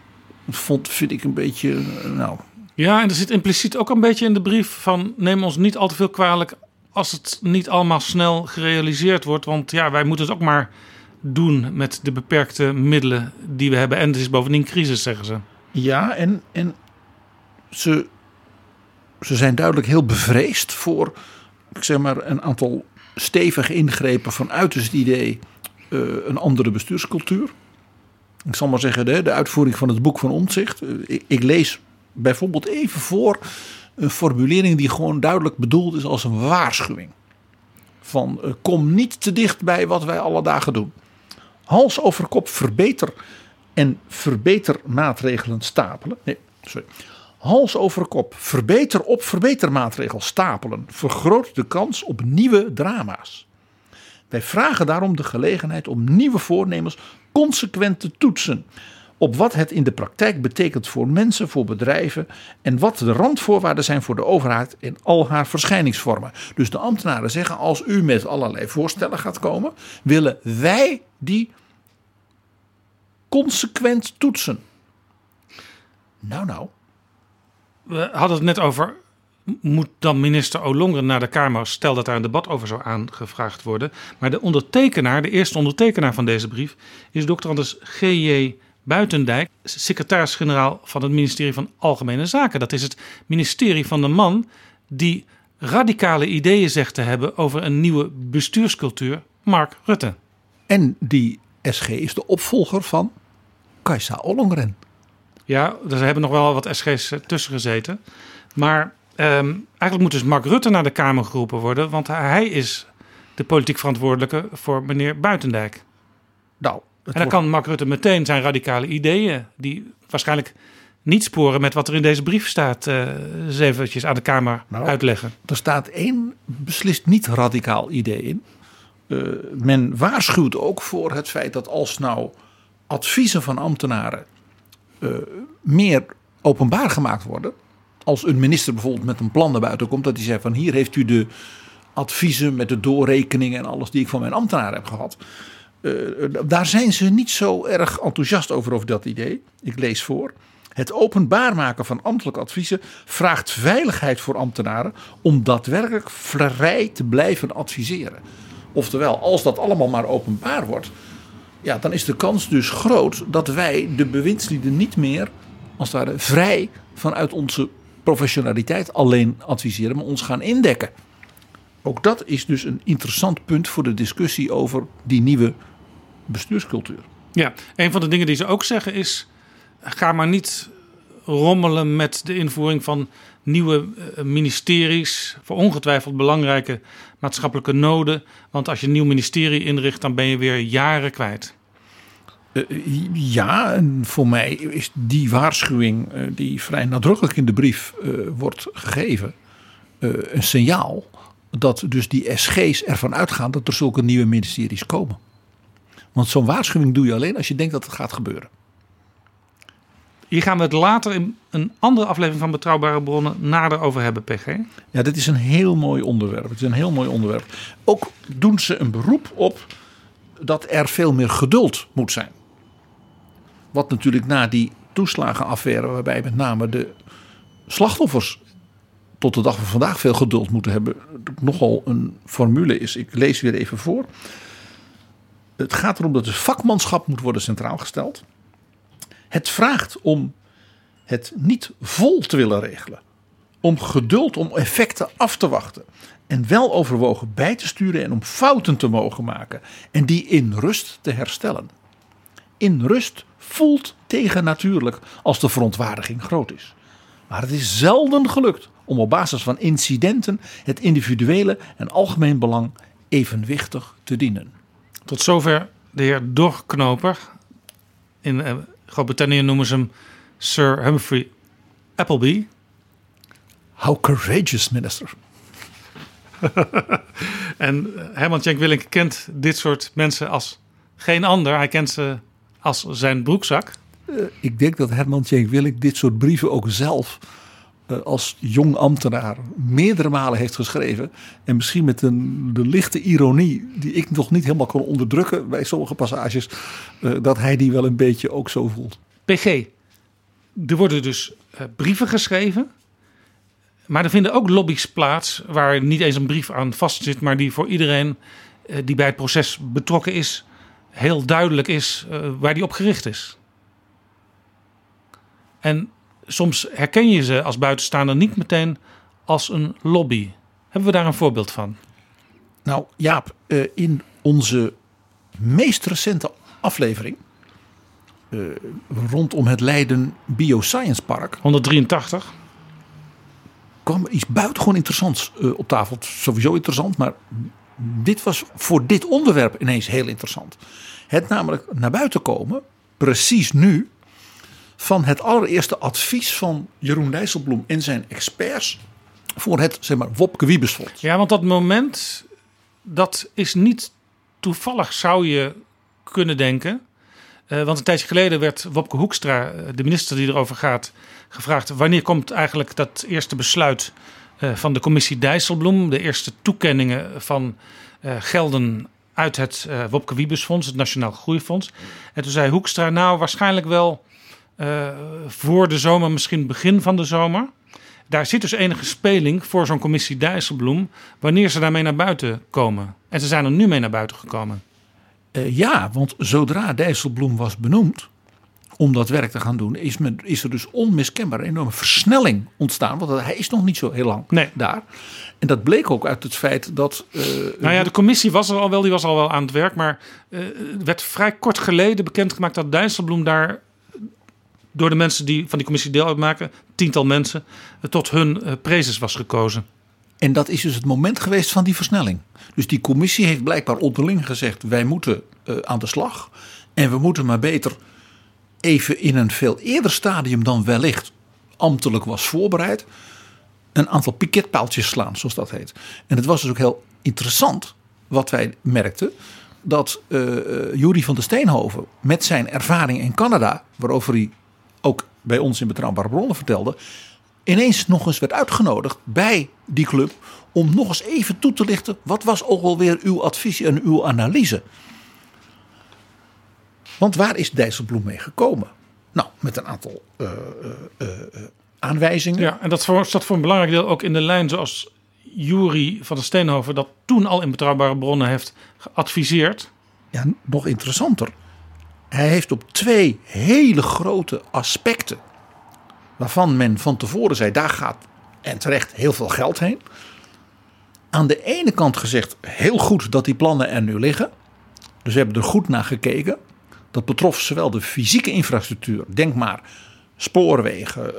vind ik een beetje, nou. Ja, en er zit impliciet ook een beetje in de brief van neem ons niet al te veel kwalijk als het niet allemaal snel gerealiseerd wordt. Want ja, wij moeten het ook maar doen met de beperkte middelen die we hebben. En het is bovendien crisis, zeggen ze. Ja, en ze zijn duidelijk heel bevreesd voor, ik zeg maar, een aantal stevige ingrepen vanuit het idee een andere bestuurscultuur. Ik zal maar zeggen, de uitvoering van het boek van Omtzigt. Ik lees bijvoorbeeld even voor een formulering die gewoon duidelijk bedoeld is als een waarschuwing. Van kom niet te dicht bij wat wij alle dagen doen. Hals over kop verbetermaatregelen stapelen. Hals over kop verbetermaatregelen stapelen vergroot de kans op nieuwe drama's. Wij vragen daarom de gelegenheid om nieuwe voornemens consequent te toetsen op wat het in de praktijk betekent voor mensen, voor bedrijven en wat de randvoorwaarden zijn voor de overheid in al haar verschijningsvormen. Dus de ambtenaren zeggen, als u met allerlei voorstellen gaat komen, willen wij die consequent toetsen. Nou. We hadden het net over, moet dan minister Ollongren naar de Kamer, stel dat daar een debat over zou aangevraagd worden. Maar de eerste ondertekenaar van deze brief is Dr. G.J. Buitendijk, secretaris-generaal van het ministerie van Algemene Zaken. Dat is het ministerie van de man die radicale ideeën zegt te hebben over een nieuwe bestuurscultuur, Mark Rutte. En die SG is de opvolger van Kajsa Ollongren. Ja, er hebben nog wel wat SG's tussen gezeten. Maar eigenlijk moet dus Mark Rutte naar de Kamer geroepen worden, want hij is de politiek verantwoordelijke voor meneer Buitendijk. Nou, en dan kan Mark Rutte meteen zijn radicale ideeën, die waarschijnlijk niet sporen met wat er in deze brief staat, eens eventjes aan de Kamer uitleggen. Er staat één beslist niet radicaal idee in. Men waarschuwt ook voor het feit dat als nou adviezen van ambtenaren meer openbaar gemaakt worden. Als een minister bijvoorbeeld met een plan naar buiten komt, dat hij zegt van hier heeft u de adviezen met de doorrekeningen en alles die ik van mijn ambtenaren heb gehad. Daar zijn ze niet zo erg enthousiast over dat idee. Ik lees voor. Het openbaar maken van ambtelijke adviezen vraagt veiligheid voor ambtenaren om daadwerkelijk vrij te blijven adviseren. Oftewel, als dat allemaal maar openbaar wordt, ja, dan is de kans dus groot dat wij de bewindslieden niet meer als het ware vrij vanuit onze professionaliteit alleen adviseren, maar ons gaan indekken. Ook dat is dus een interessant punt voor de discussie over die nieuwe bestuurscultuur. Ja, een van de dingen die ze ook zeggen is, ga maar niet rommelen met de invoering van nieuwe ministeries voor ongetwijfeld belangrijke maatschappelijke noden. Want als je een nieuw ministerie inricht, dan ben je weer jaren kwijt. Ja, en voor mij is die waarschuwing die vrij nadrukkelijk in de brief wordt gegeven een signaal dat dus die SG's ervan uitgaan dat er zulke nieuwe ministeries komen. Want zo'n waarschuwing doe je alleen als je denkt dat het gaat gebeuren. Hier gaan we het later in een andere aflevering van Betrouwbare Bronnen nader over hebben, PG. Ja, dit is een heel mooi onderwerp. Het is een heel mooi onderwerp. Ook doen ze een beroep op dat er veel meer geduld moet zijn. Wat natuurlijk na die toeslagenaffaire, waarbij met name de slachtoffers tot de dag van vandaag veel geduld moeten hebben, nogal een formule is. Ik lees weer even voor. Het gaat erom dat het vakmanschap moet worden centraal gesteld. Het vraagt om het niet vol te willen regelen. Om geduld, om effecten af te wachten. En wel overwogen bij te sturen en om fouten te mogen maken. En die in rust te herstellen. In rust voelt tegennatuurlijk als de verontwaardiging groot is. Maar het is zelden gelukt om op basis van incidenten het individuele en algemeen belang evenwichtig te dienen. Tot zover de heer Dorknoper. In Groot-Brittannië noemen ze hem Sir Humphrey Appleby. How courageous, minister. En Herman Tjenk Willink kent dit soort mensen als geen ander. Hij kent ze als zijn broekzak. Ik denk dat Herman Tjenk Willink dit soort brieven ook zelf als jong ambtenaar meerdere malen heeft geschreven. En misschien met de lichte ironie die ik nog niet helemaal kon onderdrukken bij sommige passages. Dat hij die wel een beetje ook zo voelt. PG, er worden dus brieven geschreven. Maar er vinden ook lobby's plaats waar niet eens een brief aan vast zit. Maar die voor iedereen die bij het proces betrokken is heel duidelijk is waar die op gericht is. En soms herken je ze als buitenstaander niet meteen als een lobby. Hebben we daar een voorbeeld van? Nou Jaap, in onze meest recente aflevering rondom het Leiden Bioscience Park 183 kwam iets buitengewoon interessants op tafel. Sowieso interessant, maar dit was voor dit onderwerp ineens heel interessant. Het namelijk naar buiten komen, precies nu, van het allereerste advies van Jeroen Dijsselbloem en zijn experts voor het, zeg maar, Wopke Wiebesfonds. Ja, want dat moment, dat is niet toevallig, zou je kunnen denken. Want een tijdje geleden werd Wopke Hoekstra, de minister die erover gaat, gevraagd: wanneer komt eigenlijk dat eerste besluit van de commissie Dijsselbloem, de eerste toekenningen van gelden uit het Wopke Wiebesfonds, het Nationaal Groeifonds. En toen zei Hoekstra, nou waarschijnlijk wel voor de zomer, misschien begin van de zomer. Daar zit dus enige speling voor zo'n commissie Dijsselbloem wanneer ze daarmee naar buiten komen. En ze zijn er nu mee naar buiten gekomen. Ja, want zodra Dijsselbloem was benoemd om dat werk te gaan doen, is er dus onmiskenbaar een enorme versnelling ontstaan. Want hij is nog niet zo heel lang daar. En dat bleek ook uit het feit dat... nou ja, de commissie was er al wel, die was al wel aan het werk. Maar het werd vrij kort geleden bekendgemaakt dat Dijsselbloem daar door de mensen die van die commissie deel uitmaken, 10-tal mensen, tot hun prezes was gekozen. En dat is dus het moment geweest van die versnelling. Dus die commissie heeft blijkbaar onderling gezegd, wij moeten aan de slag. En we moeten maar beter even in een veel eerder stadium dan wellicht ambtelijk was voorbereid, een aantal piketpaaltjes slaan, zoals dat heet. En het was dus ook heel interessant wat wij merkten, dat Jury van der Steenhoven met zijn ervaring in Canada, waarover hij ook bij ons in Betrouwbare Bronnen vertelde, ineens nog eens werd uitgenodigd bij die club om nog eens even toe te lichten, wat was ook alweer uw advies en uw analyse? Want waar is Dijsselbloem mee gekomen? Nou, met een aantal aanwijzingen. Ja, en dat staat voor een belangrijk deel ook in de lijn zoals Jury van der Steenhoven dat toen al in Betrouwbare Bronnen heeft geadviseerd. Ja, nog interessanter. Hij heeft op 2 hele grote aspecten, waarvan men van tevoren zei, daar gaat en terecht heel veel geld heen. Aan de ene kant gezegd, heel goed dat die plannen er nu liggen. Dus we hebben er goed naar gekeken. Dat betrof zowel de fysieke infrastructuur, denk maar spoorwegen,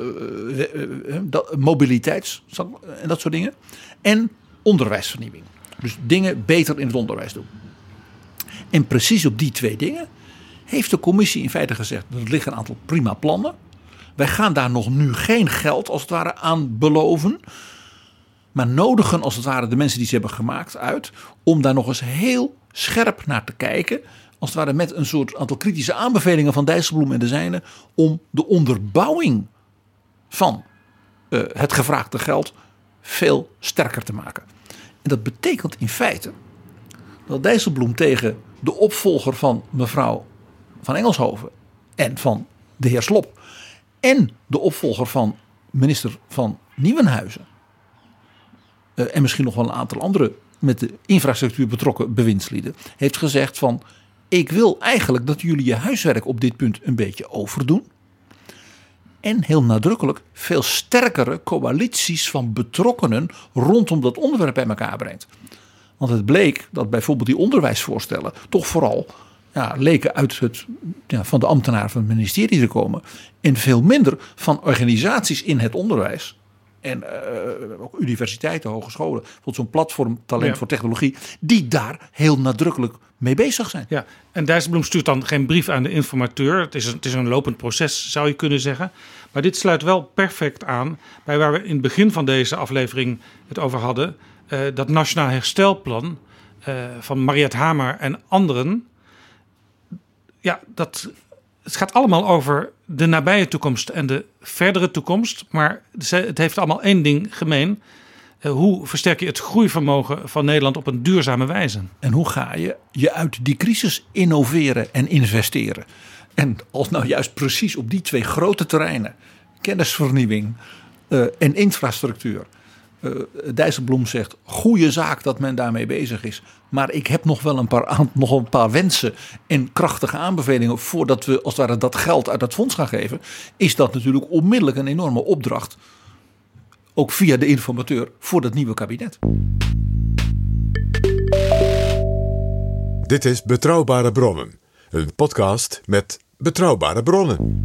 mobiliteits en dat soort dingen. En onderwijsvernieuwing. Dus dingen beter in het onderwijs doen. En precies op die 2 dingen heeft de commissie in feite gezegd, er liggen een aantal prima plannen. Wij gaan daar nog nu geen geld als het ware aan beloven. Maar nodigen als het ware de mensen die ze hebben gemaakt uit om daar nog eens heel scherp naar te kijken. Als het ware met een soort aantal kritische aanbevelingen van Dijsselbloem en de zijnen om de onderbouwing van het gevraagde geld veel sterker te maken. En dat betekent in feite dat Dijsselbloem tegen de opvolger van mevrouw van Engelshoven en van de heer Slop en de opvolger van minister van Nieuwenhuizen en misschien nog wel een aantal andere met de infrastructuur betrokken bewindslieden heeft gezegd van, ik wil eigenlijk dat jullie je huiswerk op dit punt een beetje overdoen. En heel nadrukkelijk veel sterkere coalities van betrokkenen rondom dat onderwerp bij elkaar brengt. Want het bleek dat bijvoorbeeld die onderwijsvoorstellen toch vooral leken uit van de ambtenaren van het ministerie te komen. En veel minder van organisaties in het onderwijs. En ook universiteiten, hogescholen. Bijvoorbeeld zo'n platform Talent voor Technologie. Die daar heel nadrukkelijk mee bezig zijn. Ja, en Dijsselbloem stuurt dan geen brief aan de informateur. Het is een lopend proces, zou je kunnen zeggen. Maar dit sluit wel perfect aan bij waar we in het begin van deze aflevering het over hadden. Dat Nationaal Herstelplan van Mariette Hamer en anderen. Ja, het gaat allemaal over de nabije toekomst en de verdere toekomst. Maar het heeft allemaal één ding gemeen. Hoe versterk je het groeivermogen van Nederland op een duurzame wijze? En hoe ga je uit die crisis innoveren en investeren? En als nou juist precies op die 2 grote terreinen, kennisvernieuwing en infrastructuur, Dijsselbloem zegt, goede zaak dat men daarmee bezig is. Maar ik heb nog wel een paar wensen en krachtige aanbevelingen voordat we als het ware dat geld uit dat fonds gaan geven. Is dat natuurlijk onmiddellijk een enorme opdracht. Ook via de informateur voor dat nieuwe kabinet. Dit is Betrouwbare Bronnen. Een podcast met betrouwbare bronnen.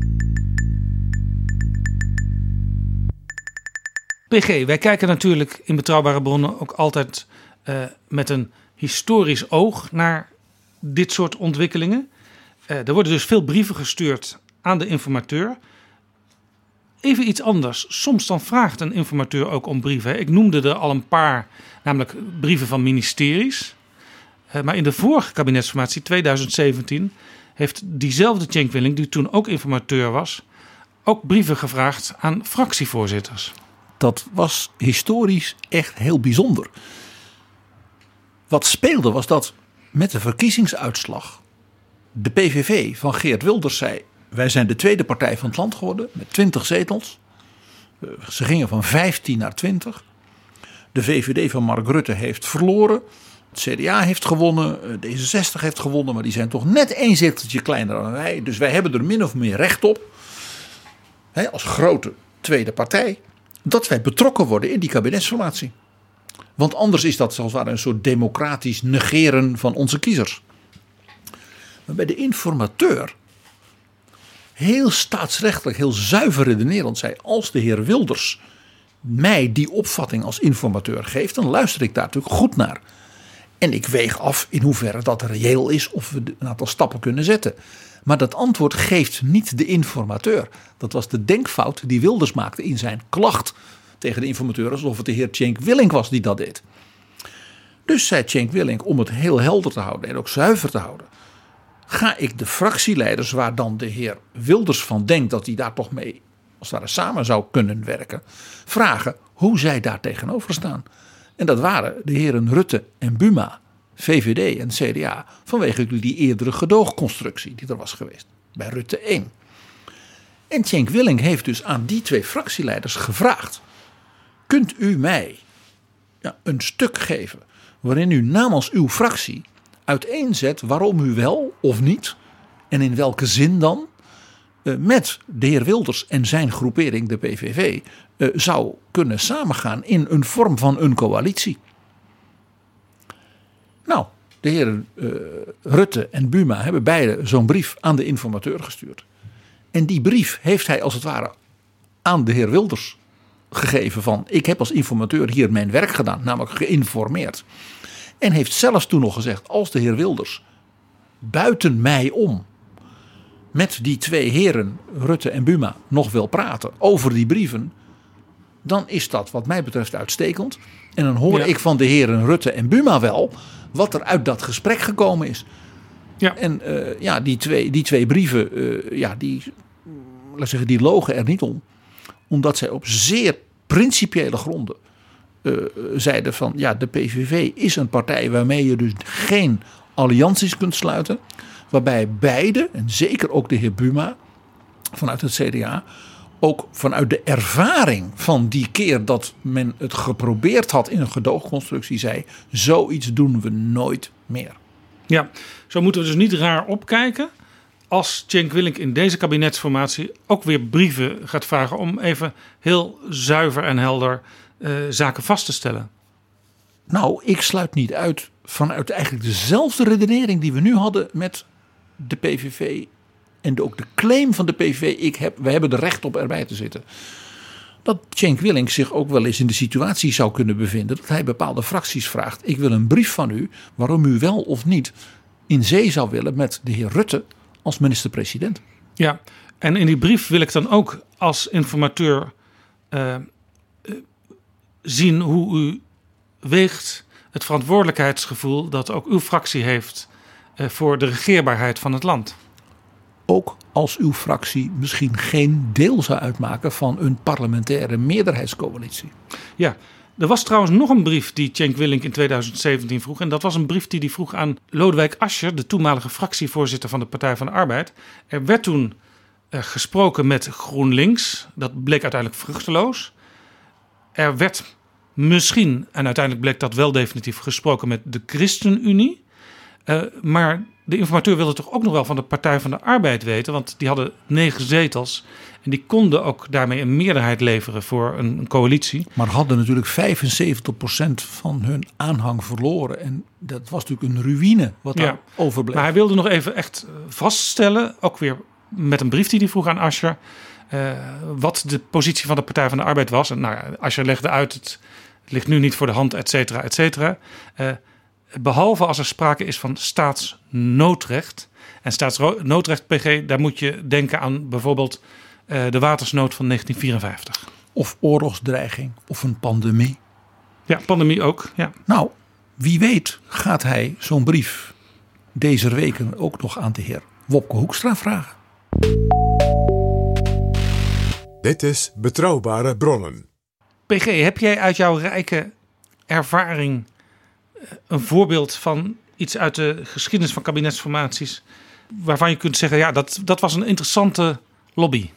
PG, wij kijken natuurlijk in Betrouwbare Bronnen ook altijd met een historisch oog naar dit soort ontwikkelingen. Er worden dus veel brieven gestuurd aan de informateur. Even iets anders. Soms dan vraagt een informateur ook om brieven. Ik noemde er al een paar, namelijk brieven van ministeries. Maar in de vorige kabinetsformatie, 2017, heeft diezelfde Cenk Willink, die toen ook informateur was, ook brieven gevraagd aan fractievoorzitters. Dat was historisch echt heel bijzonder. Wat speelde was dat met de verkiezingsuitslag de PVV van Geert Wilders zei, wij zijn de tweede partij van het land geworden met 20 zetels. Ze gingen van 15 naar 20. De VVD van Mark Rutte heeft verloren. Het CDA heeft gewonnen. D66 heeft gewonnen. Maar die zijn toch net 1 zeteltje kleiner dan wij. Dus wij hebben er min of meer recht op. Als grote tweede partij. Dat wij betrokken worden in die kabinetsformatie. Want anders is dat zoals het ware een soort democratisch negeren van onze kiezers. Maar bij de informateur, heel staatsrechtelijk, heel zuiver redenerend zei, als de heer Wilders mij die opvatting als informateur geeft, dan luister ik daar natuurlijk goed naar. En ik weeg af in hoeverre dat reëel is of we een aantal stappen kunnen zetten. Maar dat antwoord geeft niet de informateur. Dat was de denkfout die Wilders maakte in zijn klacht tegen de informateur, alsof het de heer Cenk Willink was die dat deed. Dus zei Cenk Willink, om het heel helder te houden en ook zuiver te houden, ga ik de fractieleiders, waar dan de heer Wilders van denkt dat hij daar toch mee als het ware samen zou kunnen werken, vragen hoe zij daar tegenover staan. En dat waren de heren Rutte en Buma, VVD en CDA, vanwege die eerdere gedoogconstructie die er was geweest bij Rutte 1. En Cenk Willink heeft dus aan die 2 fractieleiders gevraagd: kunt u mij een stuk geven waarin u namens uw fractie uiteenzet waarom u wel of niet, en in welke zin dan, met de heer Wilders en zijn groepering, de PVV, zou kunnen samengaan in een vorm van een coalitie. Nou, de heren Rutte en Buma hebben beide zo'n brief aan de informateur gestuurd. En die brief heeft hij als het ware aan de heer Wilders gegeven van: ik heb als informateur hier mijn werk gedaan, namelijk geïnformeerd. En heeft zelfs toen nog gezegd: als de heer Wilders buiten mij om met die 2 heren Rutte en Buma nog wil praten over die brieven, dan is dat wat mij betreft uitstekend. En dan hoor ik van de heren Rutte en Buma wel wat er uit dat gesprek gekomen is. Ja. En die twee brieven, die logen er niet om. Omdat zij op zeer principiële gronden zeiden van: de PVV is een partij waarmee je dus geen allianties kunt sluiten. Waarbij beide, en zeker ook de heer Buma vanuit het CDA, ook vanuit de ervaring van die keer dat men het geprobeerd had in een gedoogconstructie, zei: zoiets doen we nooit meer. Ja, zo moeten we dus niet raar opkijken als Cenk Willink in deze kabinetsformatie ook weer brieven gaat vragen om even heel zuiver en helder zaken vast te stellen. Nou, ik sluit niet uit vanuit eigenlijk dezelfde redenering die we nu hadden met de PVV en ook de claim van de PVV: we hebben er recht op erbij te zitten. Dat Cenk Willink zich ook wel eens in de situatie zou kunnen bevinden dat hij bepaalde fracties vraagt: ik wil een brief van u waarom u wel of niet in zee zou willen met de heer Rutte als minister-president. Ja, en in die brief wil ik dan ook als informateur zien hoe u weegt het verantwoordelijkheidsgevoel dat ook uw fractie heeft voor de regeerbaarheid van het land. Ook als uw fractie misschien geen deel zou uitmaken van een parlementaire meerderheidscoalitie. Ja, er was trouwens nog een brief die Cenk Willink in 2017 vroeg. En dat was een brief die hij vroeg aan Lodewijk Asscher, de toenmalige fractievoorzitter van de Partij van de Arbeid. Er werd toen gesproken met GroenLinks. Dat bleek uiteindelijk vruchteloos. Er werd misschien, en uiteindelijk bleek dat wel definitief, gesproken met de ChristenUnie. Maar de informateur wilde toch ook nog wel van de Partij van de Arbeid weten. Want die hadden 9 zetels. En die konden ook daarmee een meerderheid leveren voor een coalitie. Maar hadden natuurlijk 75% van hun aanhang verloren. En dat was natuurlijk een ruïne wat daar overbleef. Maar hij wilde nog even echt vaststellen, ook weer met een brief die hij vroeg aan Asscher, wat de positie van de Partij van de Arbeid was. En Asscher legde uit, het ligt nu niet voor de hand, et cetera, et cetera. Behalve als er sprake is van staatsnoodrecht. En staatsnoodrecht, PG, daar moet je denken aan bijvoorbeeld de watersnood van 1954. Of oorlogsdreiging of een pandemie. Ja, pandemie ook. Ja. Nou, wie weet gaat hij zo'n brief deze weken ook nog aan de heer Wopke Hoekstra vragen. Dit is Betrouwbare Bronnen. PG, heb jij uit jouw rijke ervaring een voorbeeld van iets uit de geschiedenis van kabinetsformaties waarvan je kunt zeggen, ja, dat was een interessante lobby?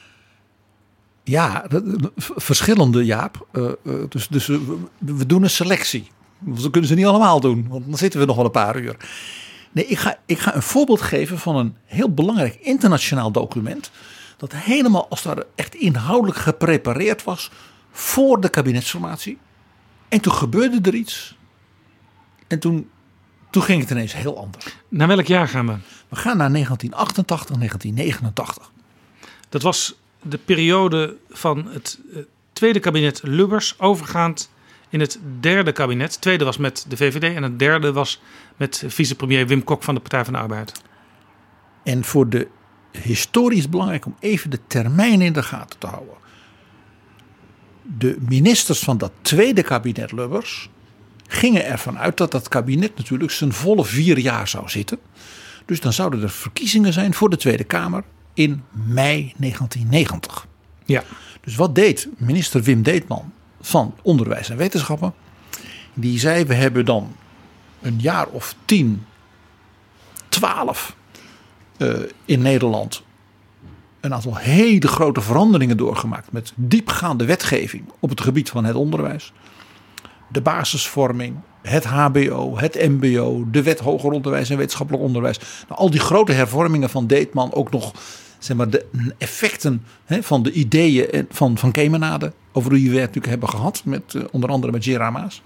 Ja, verschillende, Jaap. Dus we doen een selectie. We kunnen ze niet allemaal doen, want dan zitten we nog wel een paar uur. Nee, ik ga een voorbeeld geven van een heel belangrijk internationaal document dat helemaal als daar echt inhoudelijk geprepareerd was voor de kabinetsformatie. En toen gebeurde er iets. En toen ging het ineens heel anders. Naar welk jaar gaan we? We gaan naar 1988, 1989. Dat was de periode van het tweede kabinet Lubbers, overgaand in het derde kabinet. Het tweede was met de VVD en het derde was met vicepremier Wim Kok van de Partij van de Arbeid. En voor de historie is het belangrijk om even de termijn in de gaten te houden. De ministers van dat tweede kabinet Lubbers gingen ervan uit dat dat kabinet natuurlijk zijn volle 4 jaar zou zitten. Dus dan zouden er verkiezingen zijn voor de Tweede Kamer in mei 1990. Ja. Dus wat deed minister Wim Deetman van Onderwijs en Wetenschappen? Die zei, we hebben dan een jaar of 10, 12 in Nederland een aantal hele grote veranderingen doorgemaakt. Met diepgaande wetgeving op het gebied van het onderwijs. De basisvorming, het hbo, het mbo, de wet hoger onderwijs en wetenschappelijk onderwijs. Nou, al die grote hervormingen van Deetman, ook nog zeg maar, de effecten van de ideeën van Kemenade. Over wie we het natuurlijk hebben gehad, met, onder andere met Gerard Maas.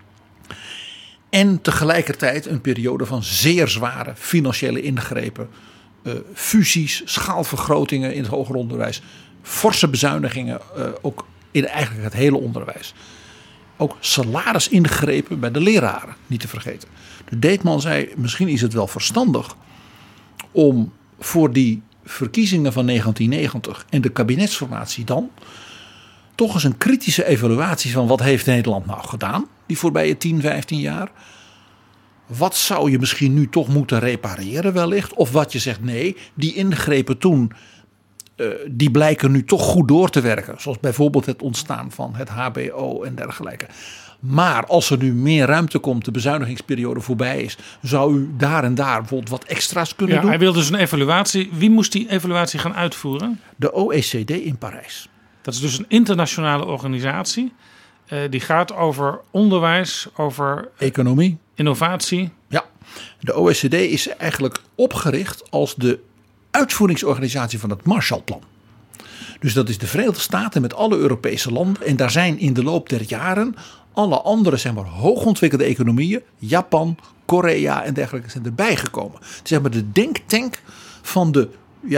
En tegelijkertijd een periode van zeer zware financiële ingrepen. Fusies, schaalvergrotingen in het hoger onderwijs. Forse bezuinigingen ook in eigenlijk het hele onderwijs. Ook salarisingrepen bij de leraren, niet te vergeten. De Deetman zei, misschien is het wel verstandig om voor die verkiezingen van 1990 en de kabinetsformatie dan toch eens een kritische evaluatie van wat heeft Nederland nou gedaan die voorbije 10, 15 jaar. Wat zou je misschien nu toch moeten repareren wellicht? Of wat je zegt, nee, die ingrepen toen, die blijken nu toch goed door te werken. Zoals bijvoorbeeld het ontstaan van het hbo en dergelijke. Maar als er nu meer ruimte komt, de bezuinigingsperiode voorbij is, zou u daar en daar bijvoorbeeld wat extra's kunnen doen? Hij wilde dus een evaluatie. Wie moest die evaluatie gaan uitvoeren? De OECD in Parijs. Dat is dus een internationale organisatie. Die gaat over onderwijs, over economie, innovatie. Ja, de OECD is eigenlijk opgericht als de uitvoeringsorganisatie van het Marshallplan. Dus dat is de Verenigde Staten met alle Europese landen. En daar zijn in de loop der jaren alle andere zeg maar, hoogontwikkelde economieën, Japan, Korea en dergelijke, zijn erbij gekomen. Het is zeg maar de denktank van de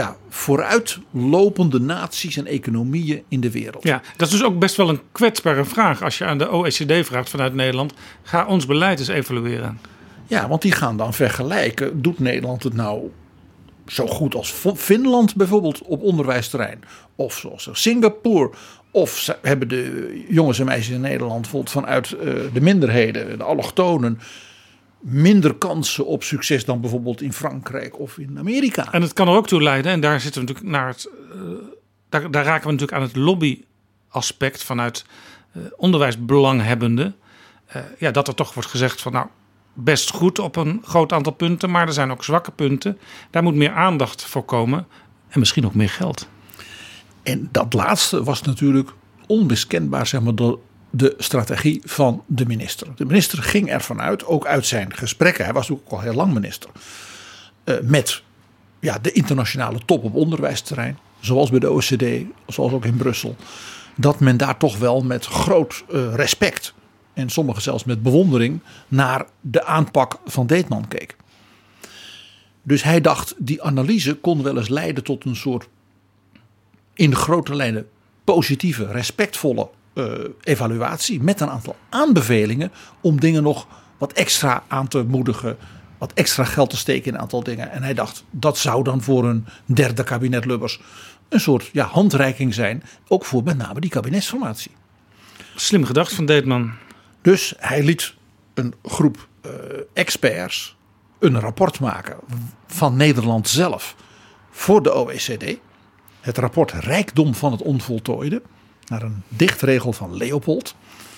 vooruitlopende naties en economieën in de wereld. Ja, dat is dus ook best wel een kwetsbare vraag als je aan de OECD vraagt vanuit Nederland. Ga ons beleid eens evalueren. Ja, want die gaan dan vergelijken. Doet Nederland het nou zo goed als Finland bijvoorbeeld op onderwijsterrein? Of zoals Singapore? Of hebben de jongens en meisjes in Nederland bijvoorbeeld vanuit de minderheden, de allochtonen, minder kansen op succes dan bijvoorbeeld in Frankrijk of in Amerika? En het kan er ook toe leiden, en daar zitten we natuurlijk naar het, daar raken we natuurlijk aan het lobbyaspect vanuit onderwijsbelanghebbenden. Dat er toch wordt gezegd van nou, best goed op een groot aantal punten, maar er zijn ook zwakke punten. Daar moet meer aandacht voor komen en misschien ook meer geld. En dat laatste was natuurlijk onmiskenbaar zeg maar, de strategie van de minister. De minister ging ervan uit, ook uit zijn gesprekken, hij was ook al heel lang minister, met de internationale top op onderwijsterrein, zoals bij de OECD, zoals ook in Brussel, dat men daar toch wel met groot respect en sommigen zelfs met bewondering naar de aanpak van Deetman keek. Dus hij dacht, die analyse kon wel eens leiden tot een soort in grote lijnen positieve, respectvolle evaluatie met een aantal aanbevelingen om dingen nog wat extra aan te moedigen, wat extra geld te steken in een aantal dingen. En hij dacht, dat zou dan voor een derde kabinet Lubbers een soort handreiking zijn, ook voor met name die kabinetsformatie. Slim gedacht van Deetman. Dus hij liet een groep experts een rapport maken van Nederland zelf voor de OECD. Het rapport Rijkdom van het Onvoltooide, naar een dichtregel van Leopold.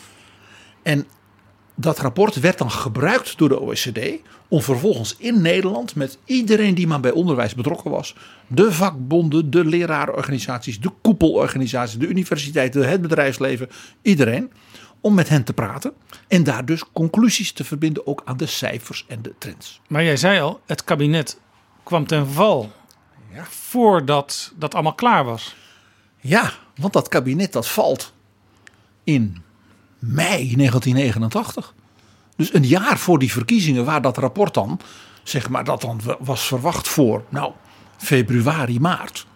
En dat rapport werd dan gebruikt door de OECD om vervolgens in Nederland met iedereen die maar bij onderwijs betrokken was, de vakbonden, de lerarenorganisaties, de koepelorganisaties, de universiteiten, het bedrijfsleven, iedereen, om met hen te praten en daar dus conclusies te verbinden ook aan de cijfers en de trends. Maar jij zei al, het kabinet kwam ten val voordat dat allemaal klaar was. Ja, want dat kabinet dat valt in mei 1989. Dus een jaar voor die verkiezingen waar dat rapport dan, zeg maar, dat dan was verwacht voor februari, maart.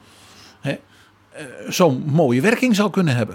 Zo'n mooie werking zou kunnen hebben.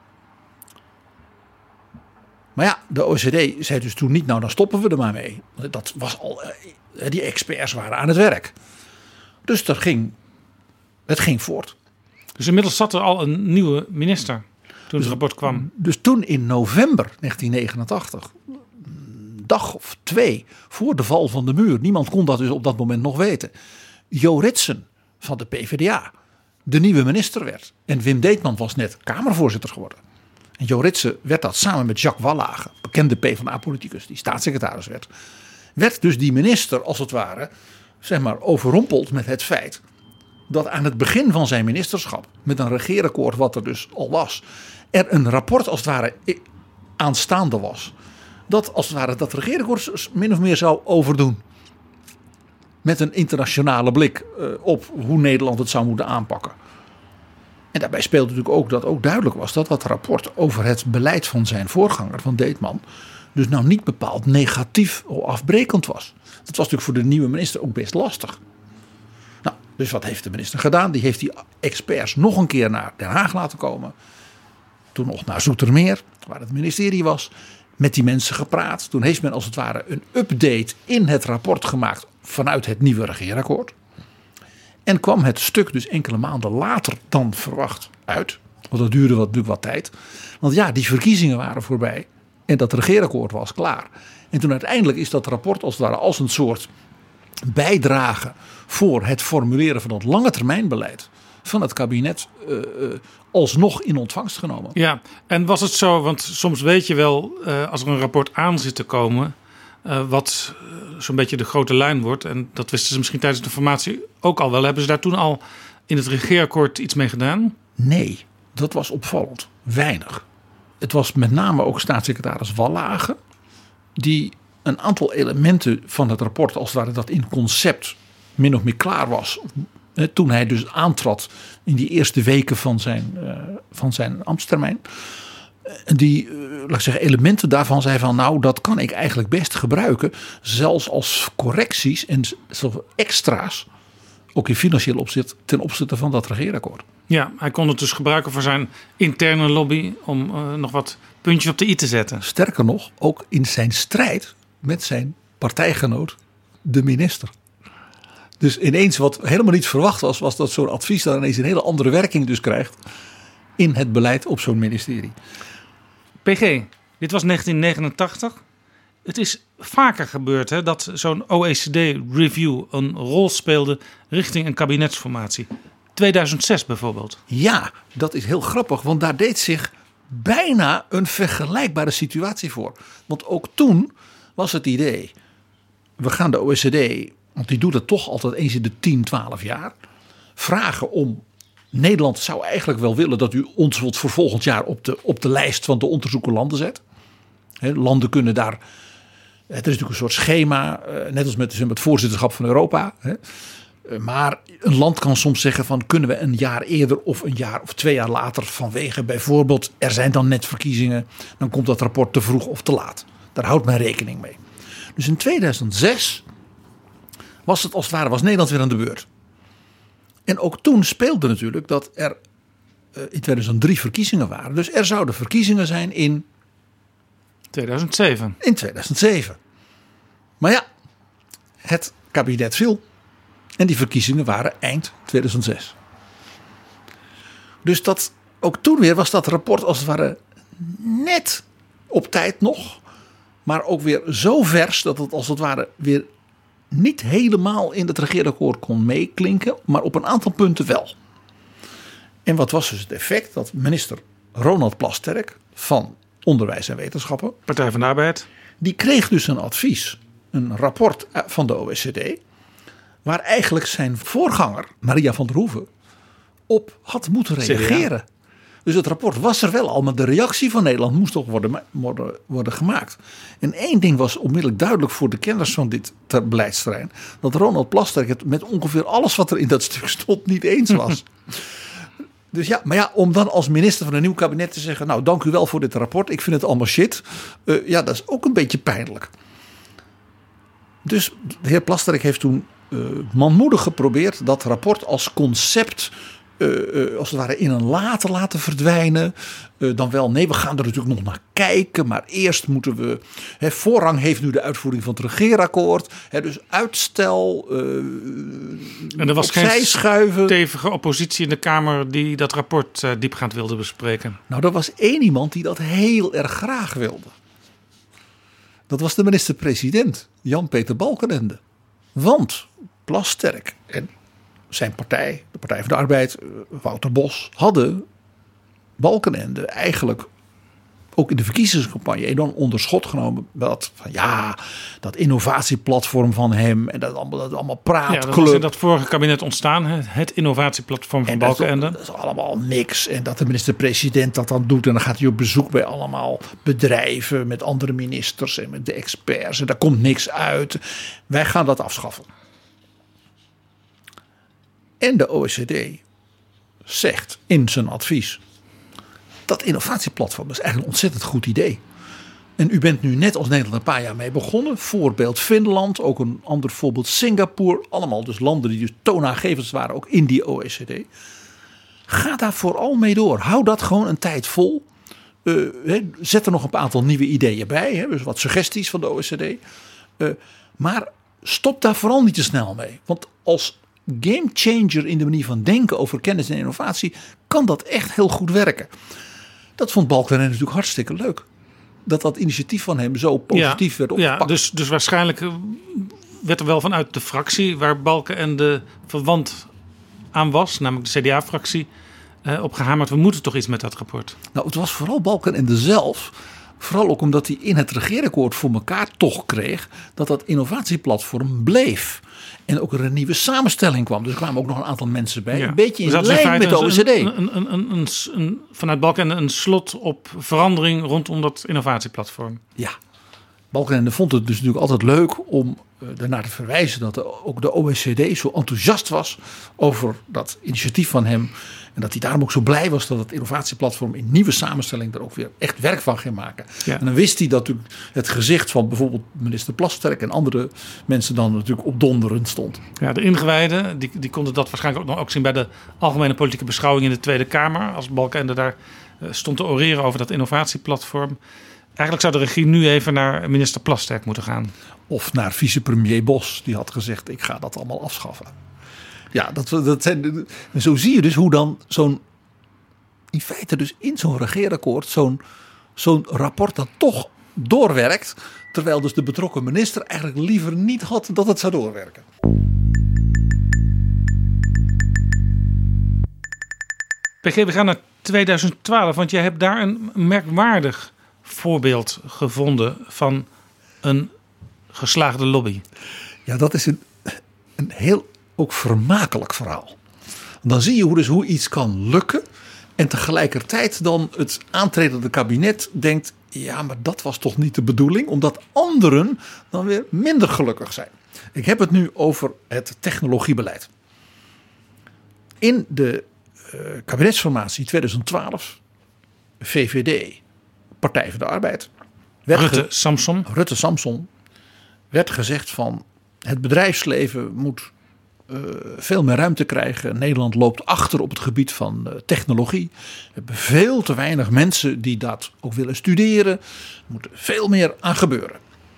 Maar ja, de OECD zei dus toen niet, nou dan stoppen we er maar mee. Dat was al, die experts waren aan het werk. Dus het ging voort. Dus inmiddels zat er al een nieuwe minister toen het rapport kwam. Dus toen in november 1989, dag of 2 voor de val van de muur. Niemand kon dat dus op dat moment nog weten. Jo Ritsen van de PvdA de nieuwe minister werd. En Wim Deetman was net Kamervoorzitter geworden. En Jo Ritsen werd dat samen met Jacques Wallage, bekende PvdA-politicus die staatssecretaris werd. Werd dus die minister als het ware, zeg maar, overrompeld met het feit dat aan het begin van zijn ministerschap, met een regeerakkoord wat er dus al was, er een rapport als het ware aanstaande was. Dat als het ware dat regeerakkoord min of meer zou overdoen. Met een internationale blik op hoe Nederland het zou moeten aanpakken. En daarbij speelde natuurlijk ook dat ook duidelijk was dat dat rapport over het beleid van zijn voorganger, van Deetman, dus nou niet bepaald negatief of afbrekend was. Dat was natuurlijk voor de nieuwe minister ook best lastig. Nou, dus wat heeft de minister gedaan? Die heeft die experts nog een keer naar Den Haag laten komen. Toen nog naar Zoetermeer, waar het ministerie was. Met die mensen gepraat. Toen heeft men als het ware een update in het rapport gemaakt vanuit het nieuwe regeerakkoord. En kwam het stuk dus enkele maanden later dan verwacht uit. Want dat duurde natuurlijk wat tijd. Want ja, die verkiezingen waren voorbij. En dat regeerakkoord was klaar. En toen uiteindelijk is dat rapport als het ware als een soort bijdrage voor het formuleren van het lange termijnbeleid van het kabinet alsnog in ontvangst genomen. Ja, en was het zo, want soms weet je wel als er een rapport aan zit te komen wat zo'n beetje de grote lijn wordt. En dat wisten ze misschien tijdens de formatie ook al wel. Hebben ze daar toen al in het regeerakkoord iets mee gedaan? Nee, dat was opvallend. Weinig. Het was met name ook staatssecretaris Wallage die een aantal elementen van het rapport, als het ware dat in concept min of meer klaar was, toen hij dus aantrad in die eerste weken van zijn ambtstermijn. Die, laat ik zeggen, elementen daarvan zei van nou, dat kan ik eigenlijk best gebruiken, zelfs als correcties en extra's, ook in financieel opzicht, ten opzichte van dat regeerakkoord. Ja, hij kon het dus gebruiken voor zijn interne lobby om nog wat puntjes op de i te zetten. Sterker nog, ook in zijn strijd met zijn partijgenoot, de minister. Dus ineens wat helemaal niet verwacht was dat zo'n advies dan ineens een hele andere werking dus krijgt in het beleid op zo'n ministerie. PG, dit was 1989. Het is vaker gebeurd dat zo'n OECD-review een rol speelde richting een kabinetsformatie. 2006 bijvoorbeeld. Ja, dat is heel grappig, want daar deed zich bijna een vergelijkbare situatie voor. Want ook toen was het idee, we gaan de OECD, want die doet het toch altijd eens in de 10, 12 jaar, vragen om, Nederland zou eigenlijk wel willen dat u ons voor volgend jaar op de lijst van de onderzoeken landen zet. Landen kunnen daar, het is natuurlijk een soort schema, net als met het voorzitterschap van Europa. Maar een land kan soms zeggen van kunnen we een jaar eerder of een jaar of 2 jaar later vanwege bijvoorbeeld er zijn dan net verkiezingen, dan komt dat rapport te vroeg of te laat. Daar houdt men rekening mee. Dus in 2006 was het als het ware, was Nederland weer aan de beurt. En ook toen speelde natuurlijk dat er in 2003 verkiezingen waren. Dus er zouden verkiezingen zijn in 2007. In 2007. Maar ja, het kabinet viel. En die verkiezingen waren eind 2006. Dus dat, ook toen weer was dat rapport als het ware net op tijd nog. Maar ook weer zo vers dat het als het ware weer niet helemaal in het regeerakkoord kon meeklinken. Maar op een aantal punten wel. En wat was dus het effect? Dat minister Ronald Plasterk van Onderwijs en Wetenschappen, Partij van de Arbeid, die kreeg dus een advies, een rapport van de OECD, waar eigenlijk zijn voorganger, Maria van der Hoeven, op had moeten reageren. Dus het rapport was er wel al, maar de reactie van Nederland moest toch worden gemaakt. En één ding was onmiddellijk duidelijk voor de kenners van dit beleidsterrein, dat Ronald Plasterk het met ongeveer alles wat er in dat stuk stond niet eens was. Dus ja, maar ja, om dan als minister van een nieuw kabinet te zeggen, nou dank u wel voor dit rapport, ik vind het allemaal shit. Ja, dat is ook een beetje pijnlijk. Dus de heer Plasterk heeft toen manmoedig geprobeerd dat rapport als concept als het ware in een la te laten verdwijnen. Dan wel, nee, we gaan er natuurlijk nog naar kijken. Maar eerst moeten we, voorrang heeft nu de uitvoering van het regeerakkoord. Dus uitstel, en er was geen schuiven. Stevige oppositie in de Kamer die dat rapport diepgaand wilde bespreken. Nou, er was één iemand die dat heel erg graag wilde. Dat was de minister-president, Jan-Peter Balkenende. Want Plasterk en zijn partij, de Partij van de Arbeid, Wouter Bos, hadden Balkenende eigenlijk ook in de verkiezingscampagne enorm onder schot genomen. Dat innovatieplatform van hem en dat allemaal praatclub. Ja, dat was in dat vorige kabinet ontstaan, het innovatieplatform van Balkenende. Dat is allemaal niks. En dat de minister-president dat dan doet en dan gaat hij op bezoek bij allemaal bedrijven met andere ministers en met de experts en daar komt niks uit. Wij gaan dat afschaffen. En de OECD zegt in zijn advies: dat innovatieplatform is eigenlijk een ontzettend goed idee. En u bent nu net als Nederland een paar jaar mee begonnen. Voorbeeld Finland, ook een ander voorbeeld Singapore. Allemaal dus landen die dus toonaangevend waren ook in die OECD. Ga daar vooral mee door. Hou dat gewoon een tijd vol. Zet er nog een aantal nieuwe ideeën bij. Dus wat suggesties van de OECD. Maar stop daar vooral niet te snel mee. Want als gamechanger in de manier van denken over kennis en innovatie kan dat echt heel goed werken. Dat vond Balkenende natuurlijk hartstikke leuk. Dat initiatief van hem zo positief werd opgepakt. Ja, dus waarschijnlijk werd er wel vanuit de fractie waar Balkenende verwant aan was, namelijk de CDA-fractie, op gehamerd. We moeten toch iets met dat rapport. Nou, het was vooral Balkenende zelf. Vooral ook omdat hij in het regeerakkoord voor elkaar toch kreeg dat innovatieplatform bleef. En ook er een nieuwe samenstelling kwam. Dus er kwamen ook nog een aantal mensen bij. Ja. Een beetje in lijn met de OECD. Vanuit Balkenende een slot op verandering rondom dat innovatieplatform. Ja, Balkenende vond het dus natuurlijk altijd leuk om daarnaar te verwijzen dat ook de OECD zo enthousiast was over dat initiatief van hem. En dat hij daarom ook zo blij was dat het innovatieplatform in nieuwe samenstelling er ook weer echt werk van ging maken. Ja. En dan wist hij dat het gezicht van bijvoorbeeld minister Plasterk en andere mensen dan natuurlijk opdonderend stond. Ja, de ingewijden die konden dat waarschijnlijk ook zien bij de algemene politieke beschouwing in de Tweede Kamer. Als Balkenende daar stond te oreren over dat innovatieplatform. Eigenlijk zou de regie nu even naar minister Plasterk moeten gaan. Of naar vicepremier Bos. Die had gezegd: ik ga dat allemaal afschaffen. Ja, dat zijn. Zo zie je dus hoe dan in feite dus in zo'n regeerakkoord zo'n rapport dat toch doorwerkt. Terwijl dus de betrokken minister eigenlijk liever niet had dat het zou doorwerken. PG, we gaan naar 2012, want jij hebt daar een merkwaardig voorbeeld gevonden van een geslaagde lobby. Ja, dat is een heel ook vermakelijk verhaal. Dan zie je hoe iets kan lukken en tegelijkertijd dan het aantredende kabinet denkt: ja, maar dat was toch niet de bedoeling, omdat anderen dan weer minder gelukkig zijn. Ik heb het nu over het technologiebeleid. In de kabinetsformatie 2012, VVD, Partij van de Arbeid, Rutte Samson, werd gezegd van het bedrijfsleven moet veel meer ruimte krijgen. Nederland loopt achter op het gebied van technologie. We hebben veel te weinig mensen die dat ook willen studeren. Er moet veel meer aan gebeuren.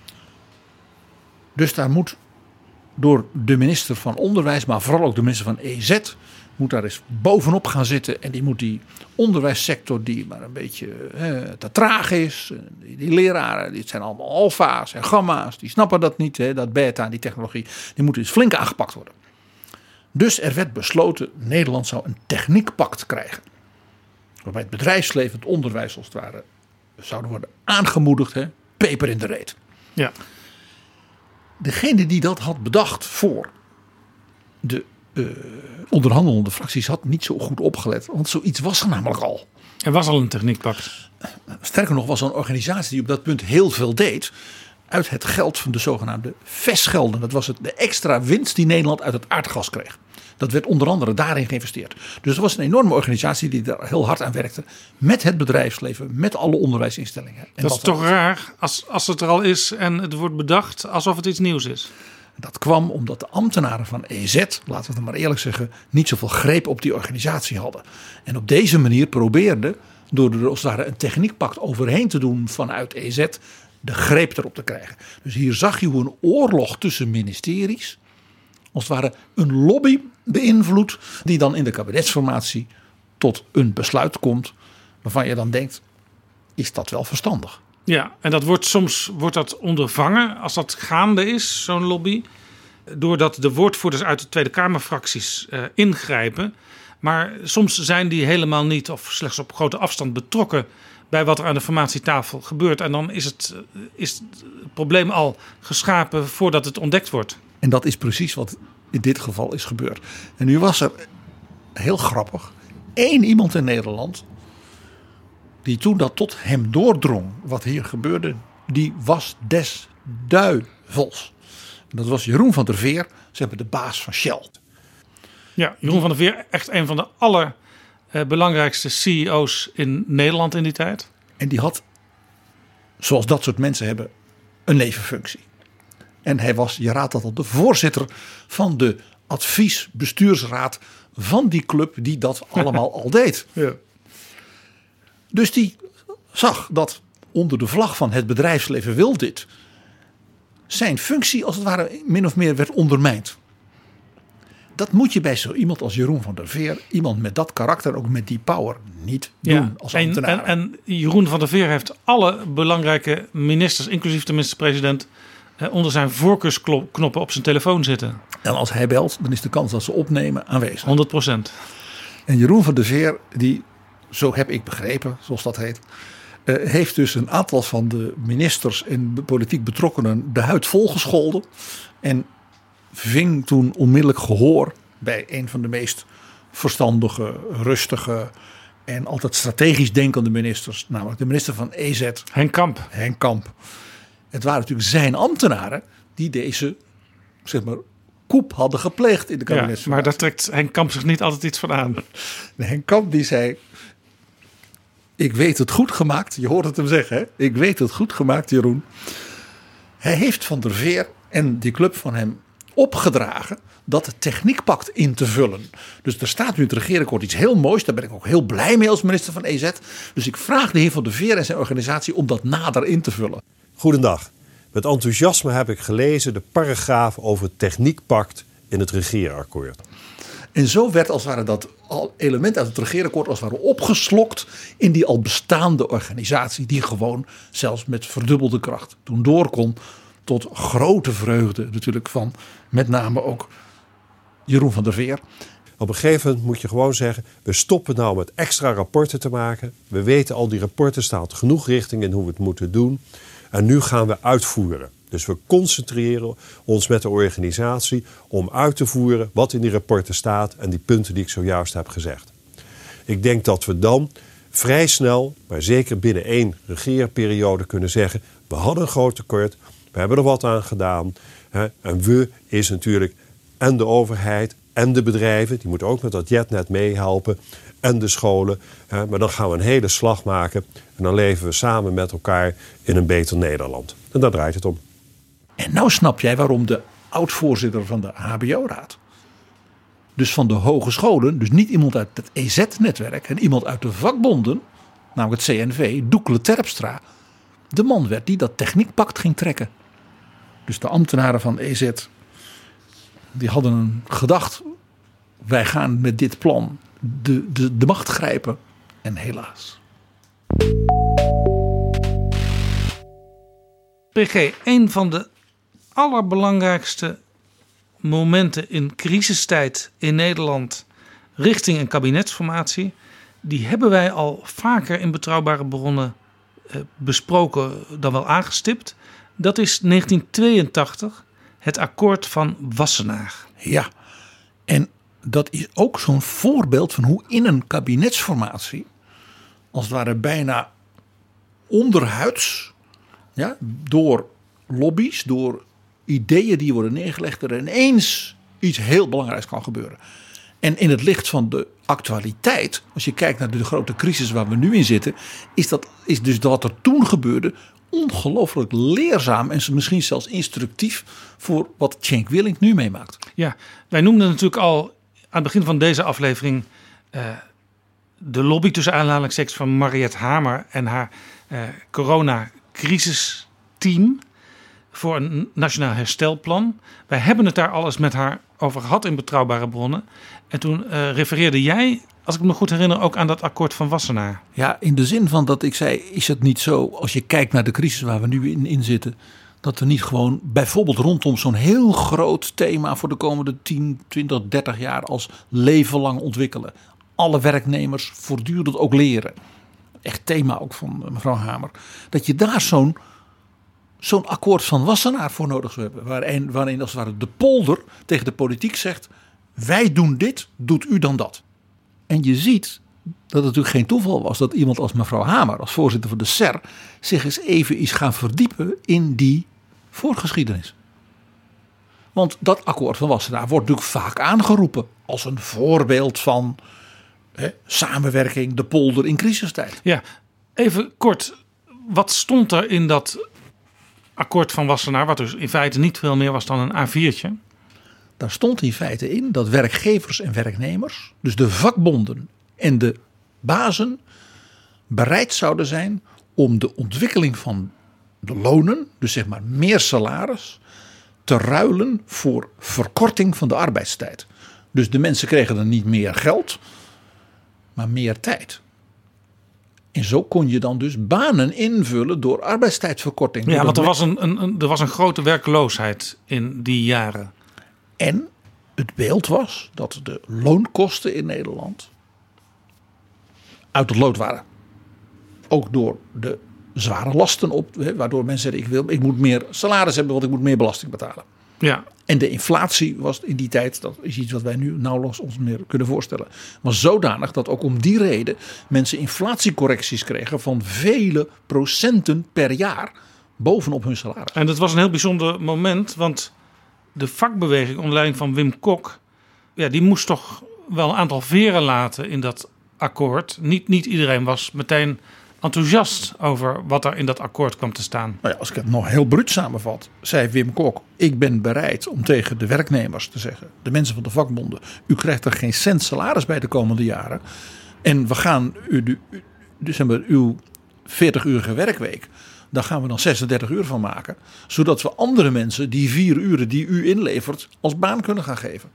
Dus daar moet door de minister van Onderwijs, maar vooral ook de minister van EZ, moet daar eens bovenop gaan zitten. En die moet die onderwijssector die maar een beetje te traag is. Die leraren, dit zijn allemaal alfa's en gamma's. Die snappen dat niet, dat beta, die technologie. Die moeten eens flink aangepakt worden. Dus er werd besloten, Nederland zou een techniekpact krijgen. Waarbij het bedrijfsleven, het onderwijs als het ware, zouden worden aangemoedigd. Peper in de reet. Ja. Degene die dat had bedacht voor de onderhandelende fracties had niet zo goed opgelet. Want zoiets was er namelijk al. Er was al een techniekpact. Sterker nog, was er een organisatie die op dat punt heel veel deed. Uit het geld van de zogenaamde VES-gelden. Dat was de extra winst die Nederland uit het aardgas kreeg. Dat werd onder andere daarin geïnvesteerd. Dus er was een enorme organisatie die daar heel hard aan werkte. Met het bedrijfsleven, met alle onderwijsinstellingen. En dat is toch raar als het er al is en het wordt bedacht alsof het iets nieuws is. Dat kwam omdat de ambtenaren van EZ, laten we het maar eerlijk zeggen, niet zoveel greep op die organisatie hadden. En op deze manier probeerden, door er als het ware een techniekpact overheen te doen vanuit EZ, de greep erop te krijgen. Dus hier zag je hoe een oorlog tussen ministeries, als het ware een lobby beïnvloedt, die dan in de kabinetsformatie tot een besluit komt waarvan je dan denkt: is dat wel verstandig? Ja, en soms wordt dat ondervangen als dat gaande is, zo'n lobby. Doordat de woordvoerders uit de Tweede Kamerfracties ingrijpen. Maar soms zijn die helemaal niet of slechts op grote afstand betrokken bij wat er aan de formatietafel gebeurt. En dan is het probleem al geschapen voordat het ontdekt wordt. En dat is precies wat in dit geval is gebeurd. En nu was er, heel grappig, 1 iemand in Nederland die toen dat tot hem doordrong wat hier gebeurde, die was des duivels. En dat was Jeroen van der Veer, zeg maar de baas van Shell. Ja, Jeroen van der Veer, echt een van de allerbelangrijkste CEO's in Nederland in die tijd. En die had, zoals dat soort mensen hebben, een nevenfunctie. En hij was, je raadt dat al, de voorzitter van de adviesbestuursraad van die club die dat allemaal al deed. Ja. Dus die zag dat onder de vlag van het bedrijfsleven wil dit zijn functie als het ware min of meer werd ondermijnd. Dat moet je bij zo iemand als Jeroen van der Veer, iemand met dat karakter, ook met die power, niet doen als ambtenaar. En Jeroen van der Veer heeft alle belangrijke ministers, inclusief de minister-president, onder zijn voorkeursknoppen op zijn telefoon zitten. En als hij belt, dan is de kans dat ze opnemen aanwezig. 100%. En Jeroen van der Veer, die, zo heb ik begrepen, zoals dat heet, heeft dus een aantal van de ministers en de politiek betrokkenen de huid volgescholden. En ving toen onmiddellijk gehoor bij een van de meest verstandige, rustige en altijd strategisch denkende ministers. Namelijk de minister van EZ. Henk Kamp. Het waren natuurlijk zijn ambtenaren die deze, zeg maar, coup hadden gepleegd in de kabinetsformatie. Ja, maar daar trekt Henk Kamp zich niet altijd iets van aan. Henk Kamp die zei: ik weet het goed gemaakt. Je hoort het hem zeggen, hè? Ik weet het goed gemaakt, Jeroen. Hij heeft Van der Veer en die club van hem opgedragen dat techniekpact in te vullen. Dus er staat nu in het regeerakkoord iets heel moois. Daar ben ik ook heel blij mee als minister van EZ. Dus ik vraag de heer Van der Veer en zijn organisatie om dat nader in te vullen. Goedendag. Met enthousiasme heb ik gelezen de paragraaf over het techniekpact in het regeerakkoord. En zo werd als het ware dat element uit het regeerakkoord als het ware opgeslokt in die al bestaande organisatie, die gewoon zelfs met verdubbelde kracht toen door kon, tot grote vreugde natuurlijk van met name ook Jeroen van der Veer. Op een gegeven moment moet je gewoon zeggen, we stoppen nou met extra rapporten te maken. We weten al die rapporten staat genoeg richting in hoe we het moeten doen. En nu gaan we uitvoeren. Dus we concentreren ons met de organisatie om uit te voeren wat in die rapporten staat en die punten die ik zojuist heb gezegd. Ik denk dat we dan vrij snel, maar zeker binnen 1 regeerperiode kunnen zeggen, we hadden een groot tekort, we hebben er wat aan gedaan. En we is natuurlijk en de overheid en de bedrijven, die moeten ook met dat jetnet meehelpen, en de scholen. Maar dan gaan we een hele slag maken en dan leven we samen met elkaar in een beter Nederland. En daar draait het om. En nou snap jij waarom de oud-voorzitter van de HBO-raad, dus van de hogescholen, dus niet iemand uit het EZ-netwerk en iemand uit de vakbonden, namelijk het CNV, Doekle Terpstra, de man werd die dat techniekpact ging trekken. Dus de ambtenaren van EZ, die hadden gedacht, wij gaan met dit plan de macht grijpen. En helaas. PG, een van de allerbelangrijkste momenten in crisistijd in Nederland richting een kabinetsformatie, die hebben wij al vaker in Betrouwbare Bronnen besproken dan wel aangestipt. Dat is 1982, het akkoord van Wassenaar. Ja, en dat is ook zo'n voorbeeld van hoe in een kabinetsformatie, als het ware bijna onderhuids, ja, door lobby's, door ideeën die worden neergelegd, er ineens iets heel belangrijks kan gebeuren. En in het licht van de actualiteit, als je kijkt naar de grote crisis waar we nu in zitten, is dus wat er toen gebeurde ongelooflijk leerzaam en misschien zelfs instructief voor wat Cenk Willink nu meemaakt. Ja, wij noemden natuurlijk al aan het begin van deze aflevering de lobby tussen aanhalingstekens van Mariette Hamer en haar coronacrisisteam voor een nationaal herstelplan. Wij hebben het daar alles met haar over gehad in Betrouwbare Bronnen. En toen refereerde jij als ik me goed herinner, ook aan dat akkoord van Wassenaar. Ja, in de zin van dat ik zei, is het niet zo, als je kijkt naar de crisis waar we nu in zitten, dat we niet gewoon bijvoorbeeld rondom zo'n heel groot thema voor de komende 10, 20, 30 jaar als leven lang ontwikkelen. Alle werknemers voortdurend ook leren. Echt thema ook van mevrouw Hamer. Dat je daar zo'n akkoord van Wassenaar voor nodig zou hebben. Waarin als het ware de polder tegen de politiek zegt, wij doen dit, doet u dan dat. En je ziet dat het natuurlijk geen toeval was dat iemand als mevrouw Hamer, als voorzitter van de SER, zich eens even is gaan verdiepen in die voorgeschiedenis. Want dat akkoord van Wassenaar wordt natuurlijk vaak aangeroepen als een voorbeeld van samenwerking, de polder in crisistijd. Ja, even kort, wat stond er in dat akkoord van Wassenaar, wat dus in feite niet veel meer was dan een A4'tje? Daar stond in feite in dat werkgevers en werknemers, dus de vakbonden en de bazen, bereid zouden zijn om de ontwikkeling van de lonen, dus zeg maar meer salaris, te ruilen voor verkorting van de arbeidstijd. Dus de mensen kregen dan niet meer geld, maar meer tijd. En zo kon je dan dus banen invullen door arbeidstijdverkorting. Ja, want er was een grote werkloosheid in die jaren. En het beeld was dat de loonkosten in Nederland uit het lood waren. Ook door de zware lasten op, waardoor mensen zeiden, ik moet meer salaris hebben, want ik moet meer belasting betalen. Ja. En de inflatie was in die tijd, dat is iets wat wij nu nauwelijks ons meer kunnen voorstellen, was zodanig dat ook om die reden mensen inflatiecorrecties kregen van vele procenten per jaar bovenop hun salaris. En dat was een heel bijzonder moment, want de vakbeweging onder leiding van Wim Kok, ja, die moest toch wel een aantal veren laten in dat akkoord. Niet iedereen was meteen enthousiast over wat er in dat akkoord kwam te staan. Nou ja, als ik het nog heel bruut samenvat, zei Wim Kok, ik ben bereid om tegen de werknemers te zeggen, de mensen van de vakbonden, u krijgt er geen cent salaris bij de komende jaren. En we gaan uw 40-urige werkweek, daar gaan we dan 36 uur van maken. Zodat we andere mensen die 4 uren die u inlevert als baan kunnen gaan geven.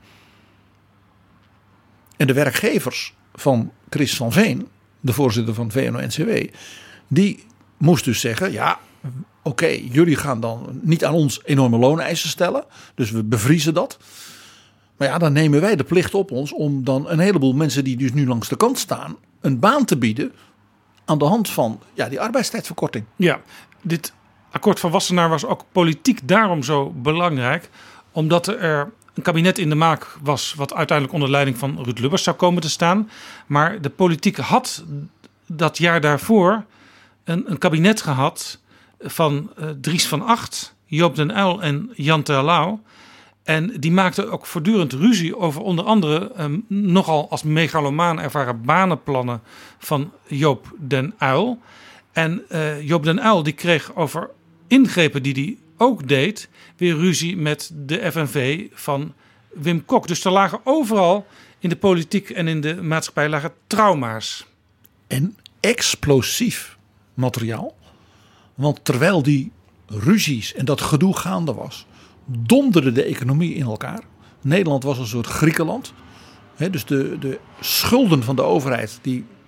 En de werkgevers van Chris van Veen, de voorzitter van VNO-NCW, die moest dus zeggen, ja, oké, jullie gaan dan niet aan ons enorme looneisen stellen. Dus we bevriezen dat. Maar ja, dan nemen wij de plicht op ons om dan een heleboel mensen die dus nu langs de kant staan, een baan te bieden aan de hand van die arbeidstijdverkorting. Ja, dit akkoord van Wassenaar was ook politiek daarom zo belangrijk, omdat er een kabinet in de maak was wat uiteindelijk onder leiding van Ruud Lubbers zou komen te staan. Maar de politiek had dat jaar daarvoor een kabinet gehad van Dries van Agt, Joop den Uyl en Jan Terlouw. En die maakten ook voortdurend ruzie over onder andere nogal als megalomaan ervaren banenplannen van Joop den Uyl. En Joop den Uyl die kreeg over ingrepen die hij ook deed weer ruzie met de FNV van Wim Kok. Dus er lagen overal in de politiek en in de maatschappij lagen trauma's. En explosief materiaal. Want terwijl die ruzies en dat gedoe gaande was, donderde de economie in elkaar. Nederland was een soort Griekenland. Dus de schulden van de overheid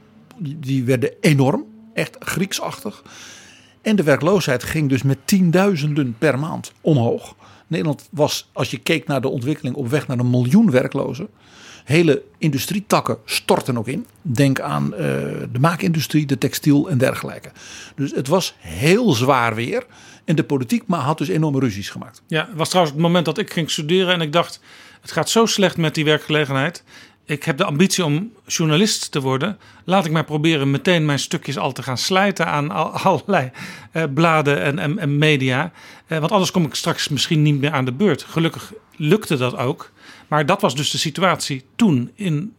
die werden enorm. Echt Grieksachtig. En de werkloosheid ging dus met 10.000 per maand omhoog. Nederland was, als je keek naar de ontwikkeling, op weg naar 1 miljoen werklozen. Hele industrietakken stortten ook in. Denk aan de maakindustrie, de textiel en dergelijke. Dus het was heel zwaar weer. En de politiek had dus enorme ruzies gemaakt. Ja, het was trouwens het moment dat ik ging studeren en ik dacht, het gaat zo slecht met die werkgelegenheid. Ik heb de ambitie om journalist te worden. Laat ik maar proberen meteen mijn stukjes al te gaan slijten aan allerlei bladen en media. Want anders kom ik straks misschien niet meer aan de beurt. Gelukkig lukte dat ook. Maar dat was dus de situatie toen in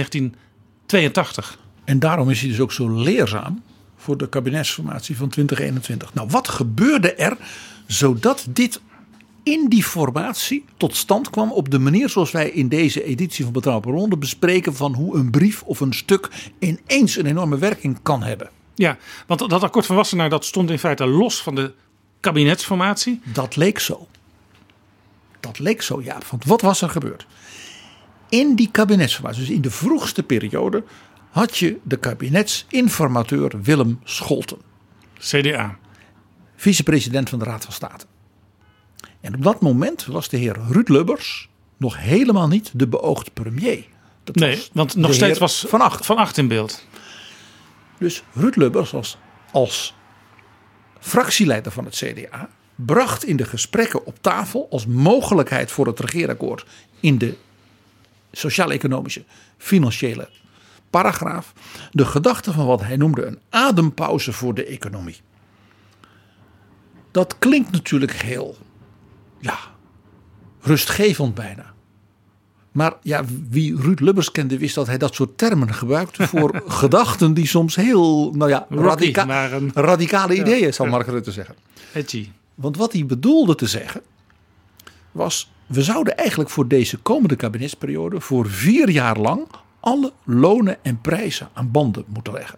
1982. En daarom is hij dus ook zo leerzaam voor de kabinetsformatie van 2021. Nou, wat gebeurde er zodat dit in die formatie tot stand kwam op de manier zoals wij in deze editie van Betrouwbare Bronnen bespreken van hoe een brief of een stuk ineens een enorme werking kan hebben? Ja, want dat akkoord van Wassenaar dat stond in feite los van de kabinetsformatie. Dat leek zo. Dat leek zo, ja. Want wat was er gebeurd? in die kabinetsformatie, dus in de vroegste periode, had je de kabinetsinformateur Willem Scholten. CDA. Vicepresident van de Raad van State. En op dat moment was de heer Ruud Lubbers nog helemaal niet de beoogd premier. Nee, want nog steeds was Van Agt in beeld. Dus Ruud Lubbers was als fractieleider van het CDA bracht in de gesprekken op tafel als mogelijkheid voor het regeerakkoord in de sociaal-economische financiële paragraaf de gedachte van wat hij noemde een adempauze voor de economie. Dat klinkt natuurlijk heel rustgevend bijna. Maar ja, wie Ruud Lubbers kende wist dat hij dat soort termen gebruikte voor gedachten die soms heel radicale ideeën, zal Mark Rutte zeggen. Edgy. Want wat hij bedoelde te zeggen was, we zouden eigenlijk voor deze komende kabinetsperiode voor 4 jaar lang alle lonen en prijzen aan banden moeten leggen.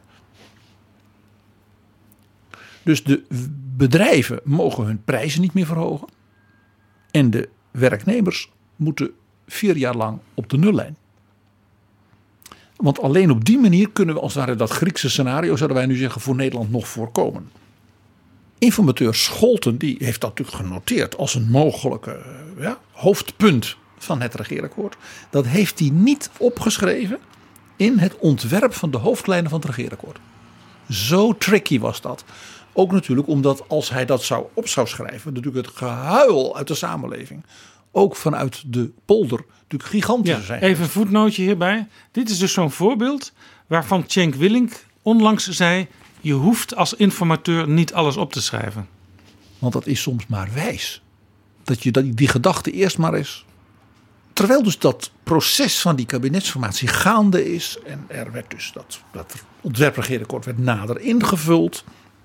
Dus de bedrijven mogen hun prijzen niet meer verhogen. En de werknemers moeten 4 jaar lang op de nullijn. Want alleen op die manier kunnen we als het ware dat Griekse scenario, zouden wij nu zeggen, voor Nederland nog voorkomen. Informateur Scholten die heeft dat natuurlijk genoteerd als een mogelijke hoofdpunt van het regeerakkoord. Dat heeft hij niet opgeschreven in het ontwerp van de hoofdlijnen van het regeerakkoord. Zo tricky was dat. Ook natuurlijk omdat als hij dat op zou schrijven, natuurlijk het gehuil uit de samenleving, ook vanuit de polder, natuurlijk gigantisch zou zijn. Even een voetnootje hierbij. Dit is dus zo'n voorbeeld waarvan Cenk Willink onlangs zei, je hoeft als informateur niet alles op te schrijven. Want dat is soms maar wijs. Dat je die gedachte eerst maar eens. Terwijl dus dat proces van die kabinetsformatie gaande is. En er werd dus dat ontwerpregeerakkoord werd nader ingevuld.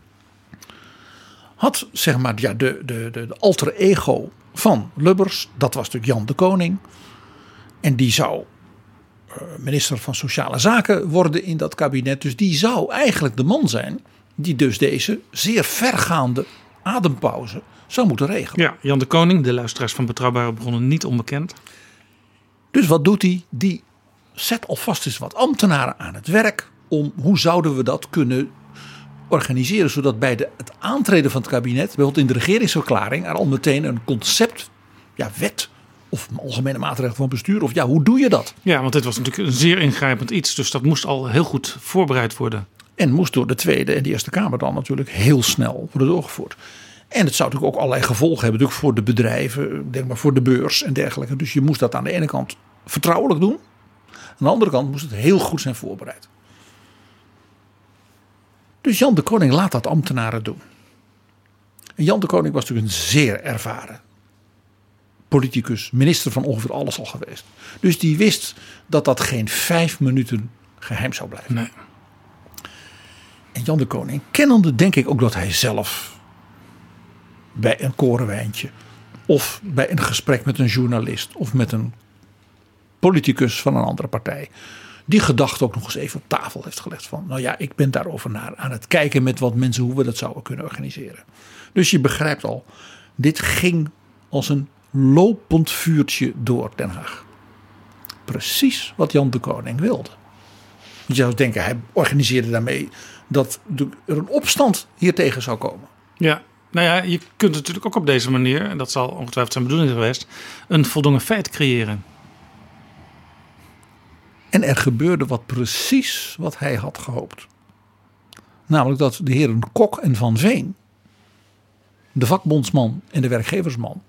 Had zeg maar de alter ego van Lubbers. Dat was natuurlijk Jan de Koning. En die zou minister van Sociale Zaken worden in dat kabinet. Dus die zou eigenlijk de man zijn die dus deze zeer vergaande adempauze zou moeten regelen. Ja, Jan de Koning, de luisteraars van Betrouwbare Bronnen, niet onbekend. Dus wat doet hij? Die zet alvast eens wat ambtenaren aan het werk om hoe zouden we dat kunnen organiseren, zodat bij het aantreden van het kabinet, bijvoorbeeld in de regeringsverklaring, er al meteen een concept, wet of algemene maatregelen van bestuur, of hoe doe je dat? Ja, want dit was natuurlijk een zeer ingrijpend iets, dus dat moest al heel goed voorbereid worden. En moest door de Tweede en de Eerste Kamer dan natuurlijk heel snel worden doorgevoerd. En het zou natuurlijk ook allerlei gevolgen hebben, natuurlijk voor de bedrijven, denk maar voor de beurs en dergelijke. Dus je moest dat aan de ene kant vertrouwelijk doen, aan de andere kant moest het heel goed zijn voorbereid. Dus Jan de Koning laat dat ambtenaren doen. En Jan de Koning was natuurlijk een zeer ervaren politicus, minister van ongeveer alles al geweest. Dus die wist dat dat geen 5 minuten geheim zou blijven. Nee. En Jan de Koning, kennende denk ik ook dat hij zelf bij een korenwijntje of bij een gesprek met een journalist of met een politicus van een andere partij die gedachte ook nog eens even op tafel heeft gelegd van, ik ben daarover aan het kijken met wat mensen hoe we dat zouden kunnen organiseren. Dus je begrijpt al, dit ging als een lopend vuurtje door Den Haag. Precies wat Jan de Koning wilde. Je zou denken, hij organiseerde daarmee dat er een opstand hiertegen zou komen. Ja, je kunt natuurlijk ook op deze manier, en dat zal ongetwijfeld zijn bedoeling geweest, een voldongen feit creëren. En er gebeurde precies wat hij had gehoopt. Namelijk dat de heren Kok en Van Veen, de vakbondsman en de werkgeversman,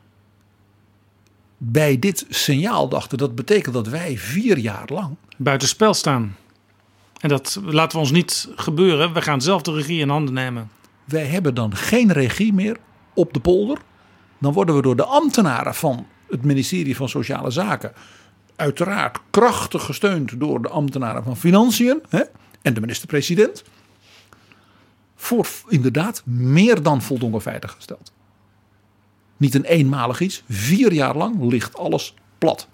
bij dit signaal dachten, dat betekent dat wij 4 jaar lang buitenspel staan. En dat laten we ons niet gebeuren. We gaan zelf de regie in handen nemen. Wij hebben dan geen regie meer op de polder. Dan worden we door de ambtenaren van het ministerie van Sociale Zaken uiteraard krachtig gesteund door de ambtenaren van Financiën en de minister-president voor inderdaad meer dan voldongen feiten gesteld. Niet een eenmalig iets. 4 jaar lang ligt alles plat.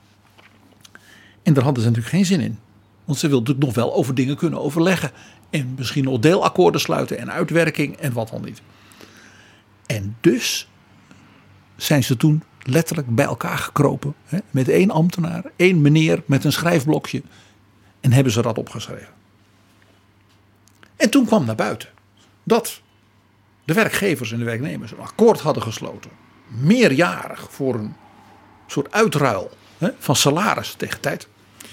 En daar hadden ze natuurlijk geen zin in. Want ze wilden natuurlijk nog wel over dingen kunnen overleggen. En misschien nog deelakkoorden sluiten en uitwerking en wat dan niet. En dus zijn ze toen letterlijk bij elkaar gekropen. Hè, met 1 ambtenaar, 1 meneer met een schrijfblokje. En hebben ze dat opgeschreven. En toen kwam naar buiten dat de werkgevers en de werknemers een akkoord hadden gesloten. Meerjarig voor een soort uitruil, hè, van salaris tegen tijd.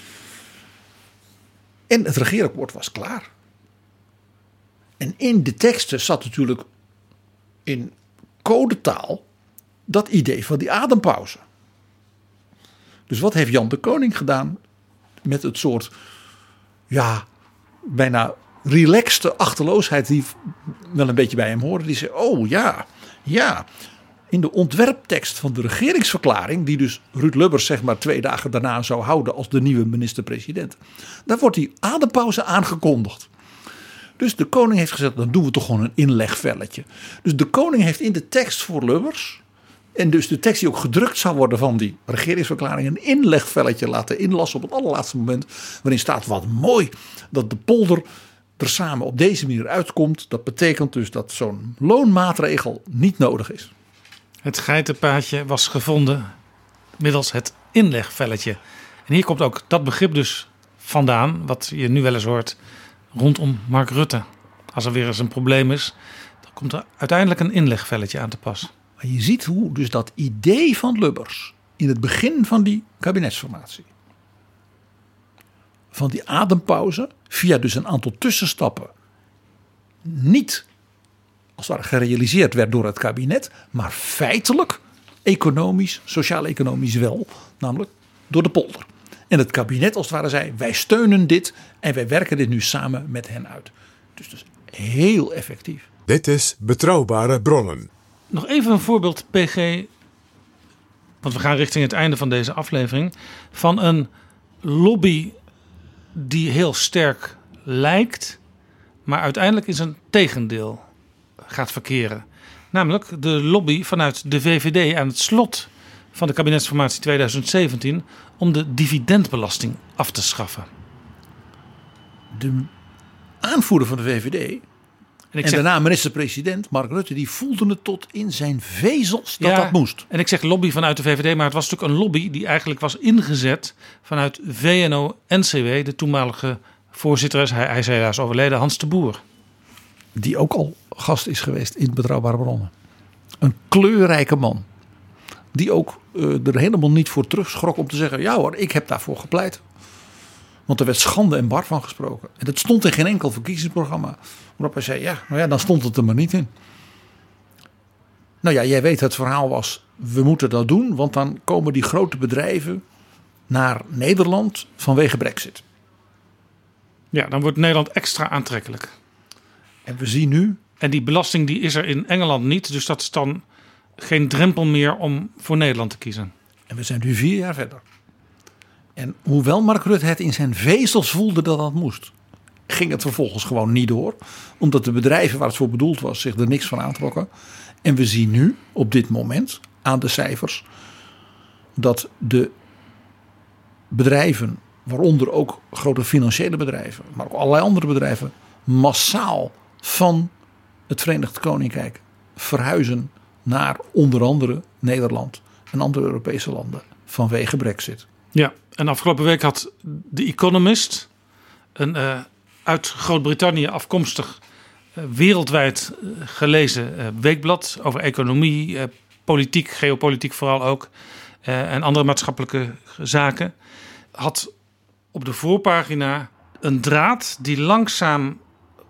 En het regeerakkoord was klaar. En in de teksten zat natuurlijk in codetaal dat idee van die adempauze. Dus wat heeft Jan de Koning gedaan met het soort, ja, bijna relaxte achterloosheid die wel een beetje bij hem hoorde. Die zei, oh ja, in de ontwerptekst van de regeringsverklaring, die dus Ruud Lubbers zeg maar 2 dagen daarna zou houden als de nieuwe minister-president. Daar wordt die adempauze aangekondigd. Dus de koning heeft gezegd, dan doen we toch gewoon een inlegvelletje. Dus de koning heeft in de tekst voor Lubbers, en dus de tekst die ook gedrukt zou worden van die regeringsverklaring, een inlegvelletje laten inlassen op het allerlaatste moment. Waarin staat, wat mooi dat de polder er samen op deze manier uitkomt. Dat betekent dus dat zo'n loonmaatregel niet nodig is. Het geitenpaadje was gevonden middels het inlegvelletje. En hier komt ook dat begrip dus vandaan, wat je nu wel eens hoort rondom Mark Rutte. Als er weer eens een probleem is, dan komt er uiteindelijk een inlegvelletje aan te pas. Maar je ziet hoe dus dat idee van Lubbers in het begin van die kabinetsformatie, van die adempauze, via dus een aantal tussenstappen, niet als het ware gerealiseerd werd door het kabinet, maar feitelijk economisch, sociaal-economisch wel, namelijk door de polder. En het kabinet als het ware zei, wij steunen dit en wij werken dit nu samen met hen uit. Dus heel effectief. Dit is Betrouwbare Bronnen. Nog even een voorbeeld, PG, want we gaan richting het einde van deze aflevering, van een lobby die heel sterk lijkt, maar uiteindelijk in zijn tegendeel gaat verkeren. Namelijk de lobby vanuit de VVD aan het slot van de kabinetsformatie 2017 om de dividendbelasting af te schaffen. De aanvoerder van de VVD en daarna minister-president Mark Rutte, die voelden het tot in zijn vezels dat moest. En ik zeg lobby vanuit de VVD, maar het was natuurlijk een lobby die eigenlijk was ingezet vanuit VNO-NCW, de toenmalige voorzitter, hij is helaas overleden, Hans de Boer. Die ook al gast is geweest in Betrouwbare Bronnen. Een kleurrijke man. Die ook er helemaal niet voor terugschrok om te zeggen, ja hoor, ik heb daarvoor gepleit. Want er werd schande en bar van gesproken. En dat stond in geen enkel verkiezingsprogramma. Waarop hij zei, ja, dan stond het er maar niet in. Nou ja, jij weet, het verhaal was, we moeten dat doen. Want dan komen die grote bedrijven naar Nederland vanwege Brexit. Ja, dan wordt Nederland extra aantrekkelijk. En we zien nu. En die belasting die is er in Engeland niet. Dus dat is dan geen drempel meer om voor Nederland te kiezen. En we zijn nu 4 jaar verder. En hoewel Mark Rutte het in zijn vezels voelde dat dat moest, ging het vervolgens gewoon niet door. Omdat de bedrijven waar het voor bedoeld was zich er niks van aantrokken. En we zien nu op dit moment aan de cijfers dat de bedrijven, waaronder ook grote financiële bedrijven, maar ook allerlei andere bedrijven, massaal van het Verenigd Koninkrijk verhuizen naar onder andere Nederland en andere Europese landen vanwege Brexit. Ja, en afgelopen week had The Economist, een uit Groot-Brittannië afkomstig wereldwijd gelezen weekblad over economie, politiek, geopolitiek vooral ook, en andere maatschappelijke zaken, had op de voorpagina een draad die langzaam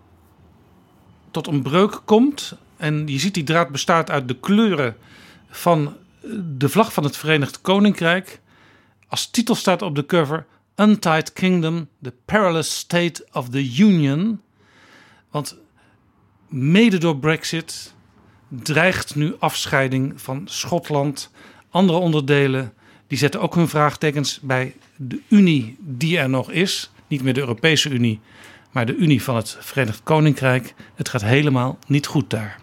tot een breuk komt. En je ziet die draad bestaat uit de kleuren van de vlag van het Verenigd Koninkrijk. Als titel staat op de cover Untied Kingdom, the Perilous State of the Union. Want mede door Brexit dreigt nu afscheiding van Schotland. Andere onderdelen die zetten ook hun vraagtekens bij de Unie die er nog is. Niet meer de Europese Unie, maar de Unie van het Verenigd Koninkrijk. Het gaat helemaal niet goed daar.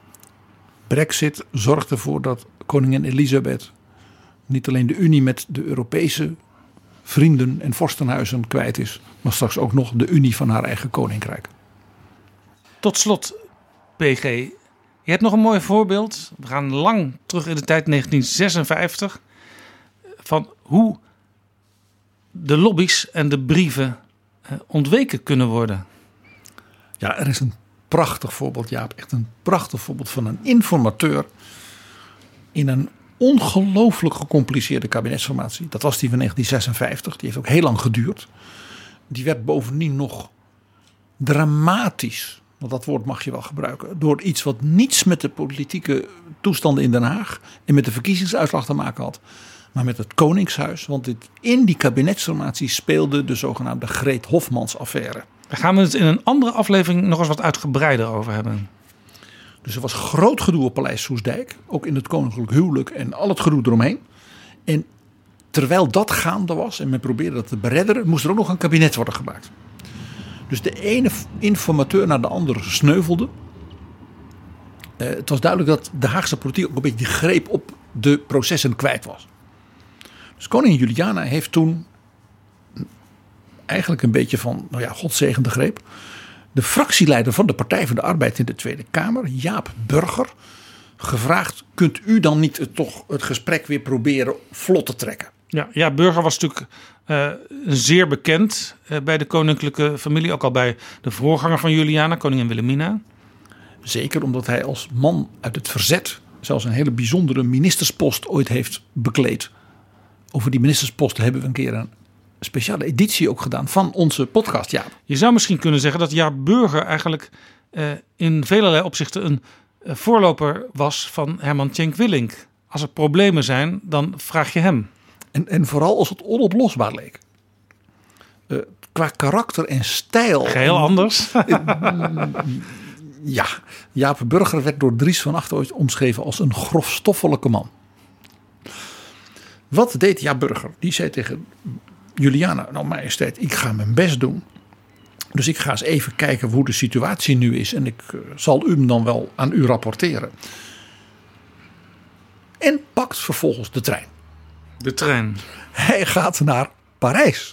Brexit zorgt ervoor dat koningin Elisabeth niet alleen de Unie met de Europese vrienden en vorstenhuizen kwijt is, maar straks ook nog de Unie van haar eigen koninkrijk. Tot slot, PG. Je hebt nog een mooi voorbeeld. We gaan lang terug in de tijd, 1956. Van hoe de lobby's en de brieven ontweken kunnen worden. Ja, er is een prachtig voorbeeld, Jaap. Echt een prachtig voorbeeld van een informateur in een ongelooflijk gecompliceerde kabinetsformatie. Dat was die van 1956. Die heeft ook heel lang geduurd. Die werd bovendien nog dramatisch, want dat woord mag je wel gebruiken, door iets wat niets met de politieke toestanden in Den Haag en met de verkiezingsuitslag te maken had, maar met het Koningshuis. Want in die kabinetsformatie speelde de zogenaamde Greet Hofmans affaire. Daar gaan we het in een andere aflevering nog eens wat uitgebreider over hebben. Dus er was groot gedoe op Paleis Soestdijk, ook in het koninklijk huwelijk en al het gedoe eromheen. En terwijl dat gaande was en men probeerde dat te beredderen, moest er ook nog een kabinet worden gemaakt. Dus de ene informateur naar de andere sneuvelde. Het was duidelijk dat de Haagse politiek ook een beetje die greep op de processen kwijt was. Dus koningin Juliana heeft toen eigenlijk een beetje van, God zegen de greep, de fractieleider van de Partij van de Arbeid in de Tweede Kamer, Jaap Burger, gevraagd: kunt u dan niet toch het gesprek weer proberen vlot te trekken? Ja, Burger was natuurlijk zeer bekend bij de koninklijke familie. Ook al bij de voorganger van Juliana, koningin Wilhelmina. Zeker omdat hij als man uit het verzet zelfs een hele bijzondere ministerspost ooit heeft bekleed. Over die ministersposten hebben we een keer een speciale editie ook gedaan van onze podcast, Jaap. Je zou misschien kunnen zeggen dat Jaap Burger eigenlijk in velerlei opzichten een voorloper was van Herman Tjenk Willink. Als er problemen zijn, dan vraag je hem. En vooral als het onoplosbaar leek. Qua karakter en stijl. Geheel anders. Ja, Jaap Burger werd door Dries van Acht ooit omschreven als een grofstoffelijke man. Wat deed Jaap Burger? Die zei tegen Juliana: nou majesteit, ik ga mijn best doen. Dus ik ga eens even kijken hoe de situatie nu is. En ik zal u dan wel aan u rapporteren. En pakt vervolgens de trein. De trein. Hij gaat naar Parijs.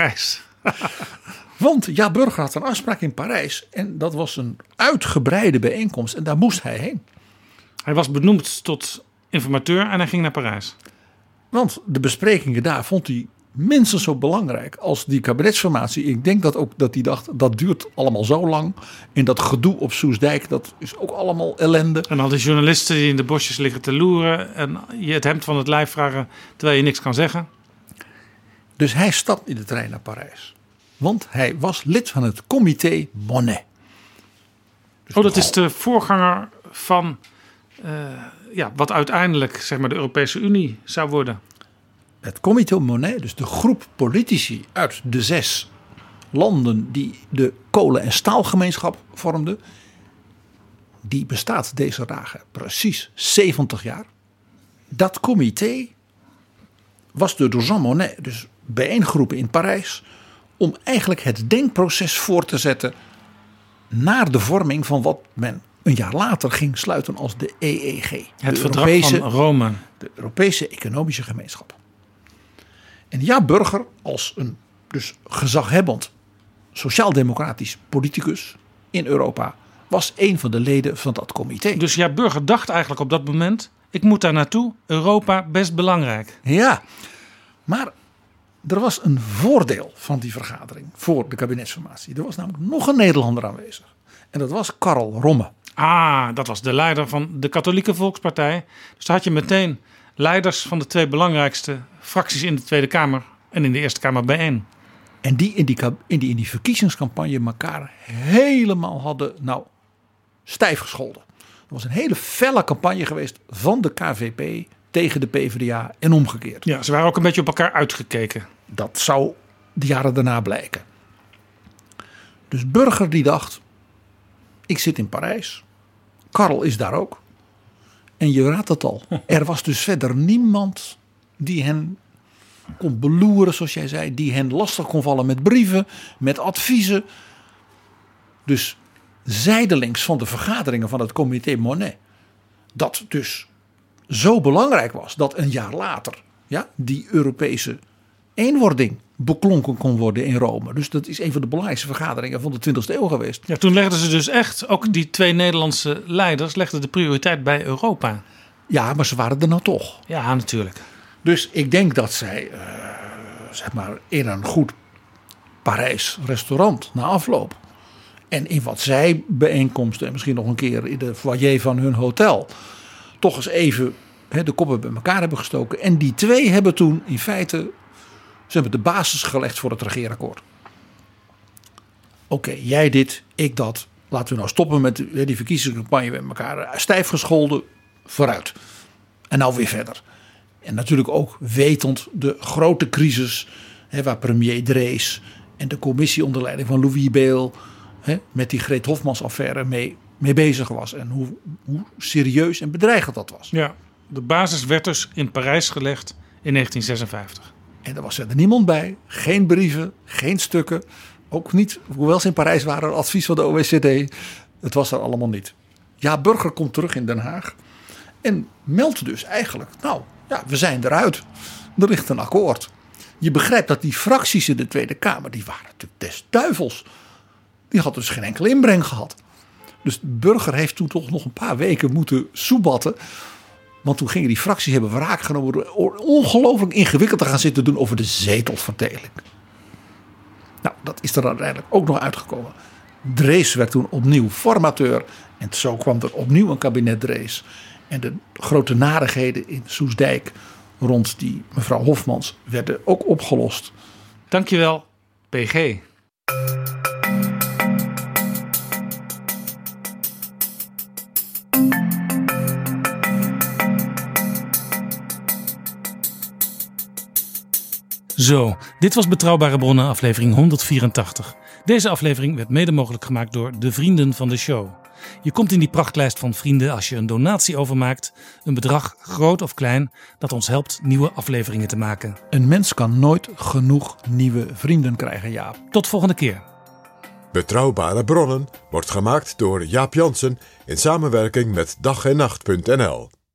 Want Jaap Burger had een afspraak in Parijs. En dat was een uitgebreide bijeenkomst. En daar moest hij heen. Hij was benoemd tot informateur en hij ging naar Parijs. Want de besprekingen daar vond hij minstens zo belangrijk als die kabinetsformatie. Ik denk dat ook dat hij dacht, dat duurt allemaal zo lang. En dat gedoe op Soestdijk, dat is ook allemaal ellende. En al die journalisten die in de bosjes liggen te loeren en je het hemd van het lijf vragen terwijl je niks kan zeggen. Dus hij stapt in de trein naar Parijs. Want hij was lid van het Comité Monet. Dus dat is de voorganger van wat uiteindelijk zeg maar de Europese Unie zou worden. Het Comité Monet, dus de groep politici uit de 6 landen die de kolen- en staalgemeenschap vormden, die bestaat deze dagen precies 70 jaar. Dat comité was door Jean Monnet dus bijeengeroepen in Parijs om eigenlijk het denkproces voor te zetten naar de vorming van wat men een jaar later ging sluiten als de EEG. Het verdrag van Rome. De Europese Economische Gemeenschap. En Jaap Burger als een dus gezaghebbend sociaal-democratisch politicus in Europa was een van de leden van dat comité. Dus Jaap Burger dacht eigenlijk op dat moment: ik moet daar naartoe, Europa best belangrijk. Ja, maar er was een voordeel van die vergadering voor de kabinetsformatie. Er was namelijk nog een Nederlander aanwezig. En dat was Karl Romme. Dat was de leider van de Katholieke Volkspartij. Dus daar had je meteen leiders van de 2 belangrijkste fracties in de Tweede Kamer en in de Eerste Kamer bijeen. En die in die verkiezingscampagne elkaar helemaal hadden stijf gescholden. Er was een hele felle campagne geweest van de KVP tegen de PvdA en omgekeerd. Ja, ze waren ook een beetje op elkaar uitgekeken. Dat zou de jaren daarna blijken. Dus Burger die dacht: ik zit in Parijs. Karl is daar ook. En je raadt het al. Er was dus verder niemand die hen kon beloeren, zoals jij zei. Die hen lastig kon vallen met brieven, met adviezen. Dus zijdelings van de vergaderingen van het Comité Monet. Dat dus zo belangrijk was dat een jaar later die Europese eenwording beklonken kon worden in Rome. Dus dat is een van de belangrijkste vergaderingen van de 20e eeuw geweest. Ja, toen legden ze dus echt, ook die 2 Nederlandse leiders, legden de prioriteit bij Europa. Ja, maar ze waren er nou toch. Ja, natuurlijk. Dus ik denk dat zij, zeg maar, in een goed Parijs restaurant na afloop en in wat zij bijeenkomsten en misschien nog een keer in de foyer van hun hotel toch eens even de koppen bij elkaar hebben gestoken. En die 2 hebben toen in feite, ze hebben de basis gelegd voor het regeerakkoord. Oké, jij dit, ik dat. Laten we nou stoppen met die verkiezingscampagne met elkaar. Stijf gescholden, vooruit. En nou weer verder. En natuurlijk ook wetend de grote crisis waar premier Drees en de commissie onder leiding van Louis Beel met die Greet Hofmans affaire mee bezig was. En hoe serieus en bedreigend dat was. Ja, de basis werd dus in Parijs gelegd in 1956. En er was er niemand bij. Geen brieven, geen stukken. Ook niet, hoewel ze in Parijs waren, advies van de OECD. Het was er allemaal niet. Ja, Burger komt terug in Den Haag. En meldt dus eigenlijk, nou ja, we zijn eruit. Er ligt een akkoord. Je begrijpt dat die fracties in de Tweede Kamer, die waren natuurlijk des duivels. Die had dus geen enkele inbreng gehad. Dus Burger heeft toen toch nog een paar weken moeten soebatten. Want toen gingen die fracties hebben wraak genomen door ongelooflijk ingewikkeld te gaan zitten doen over de zetelverdeling. Nou, dat is er uiteindelijk ook nog uitgekomen. Drees werd toen opnieuw formateur. En zo kwam er opnieuw een kabinet Drees. En de grote narigheden in Soestdijk rond die mevrouw Hofmans werden ook opgelost. Dankjewel, PG. Zo, dit was Betrouwbare Bronnen, aflevering 184. Deze aflevering werd mede mogelijk gemaakt door de vrienden van de show. Je komt in die prachtlijst van vrienden als je een donatie overmaakt. Een bedrag, groot of klein, dat ons helpt nieuwe afleveringen te maken. Een mens kan nooit genoeg nieuwe vrienden krijgen, Jaap. Tot volgende keer. Betrouwbare Bronnen wordt gemaakt door Jaap Jansen in samenwerking met dag-en-nacht.nl.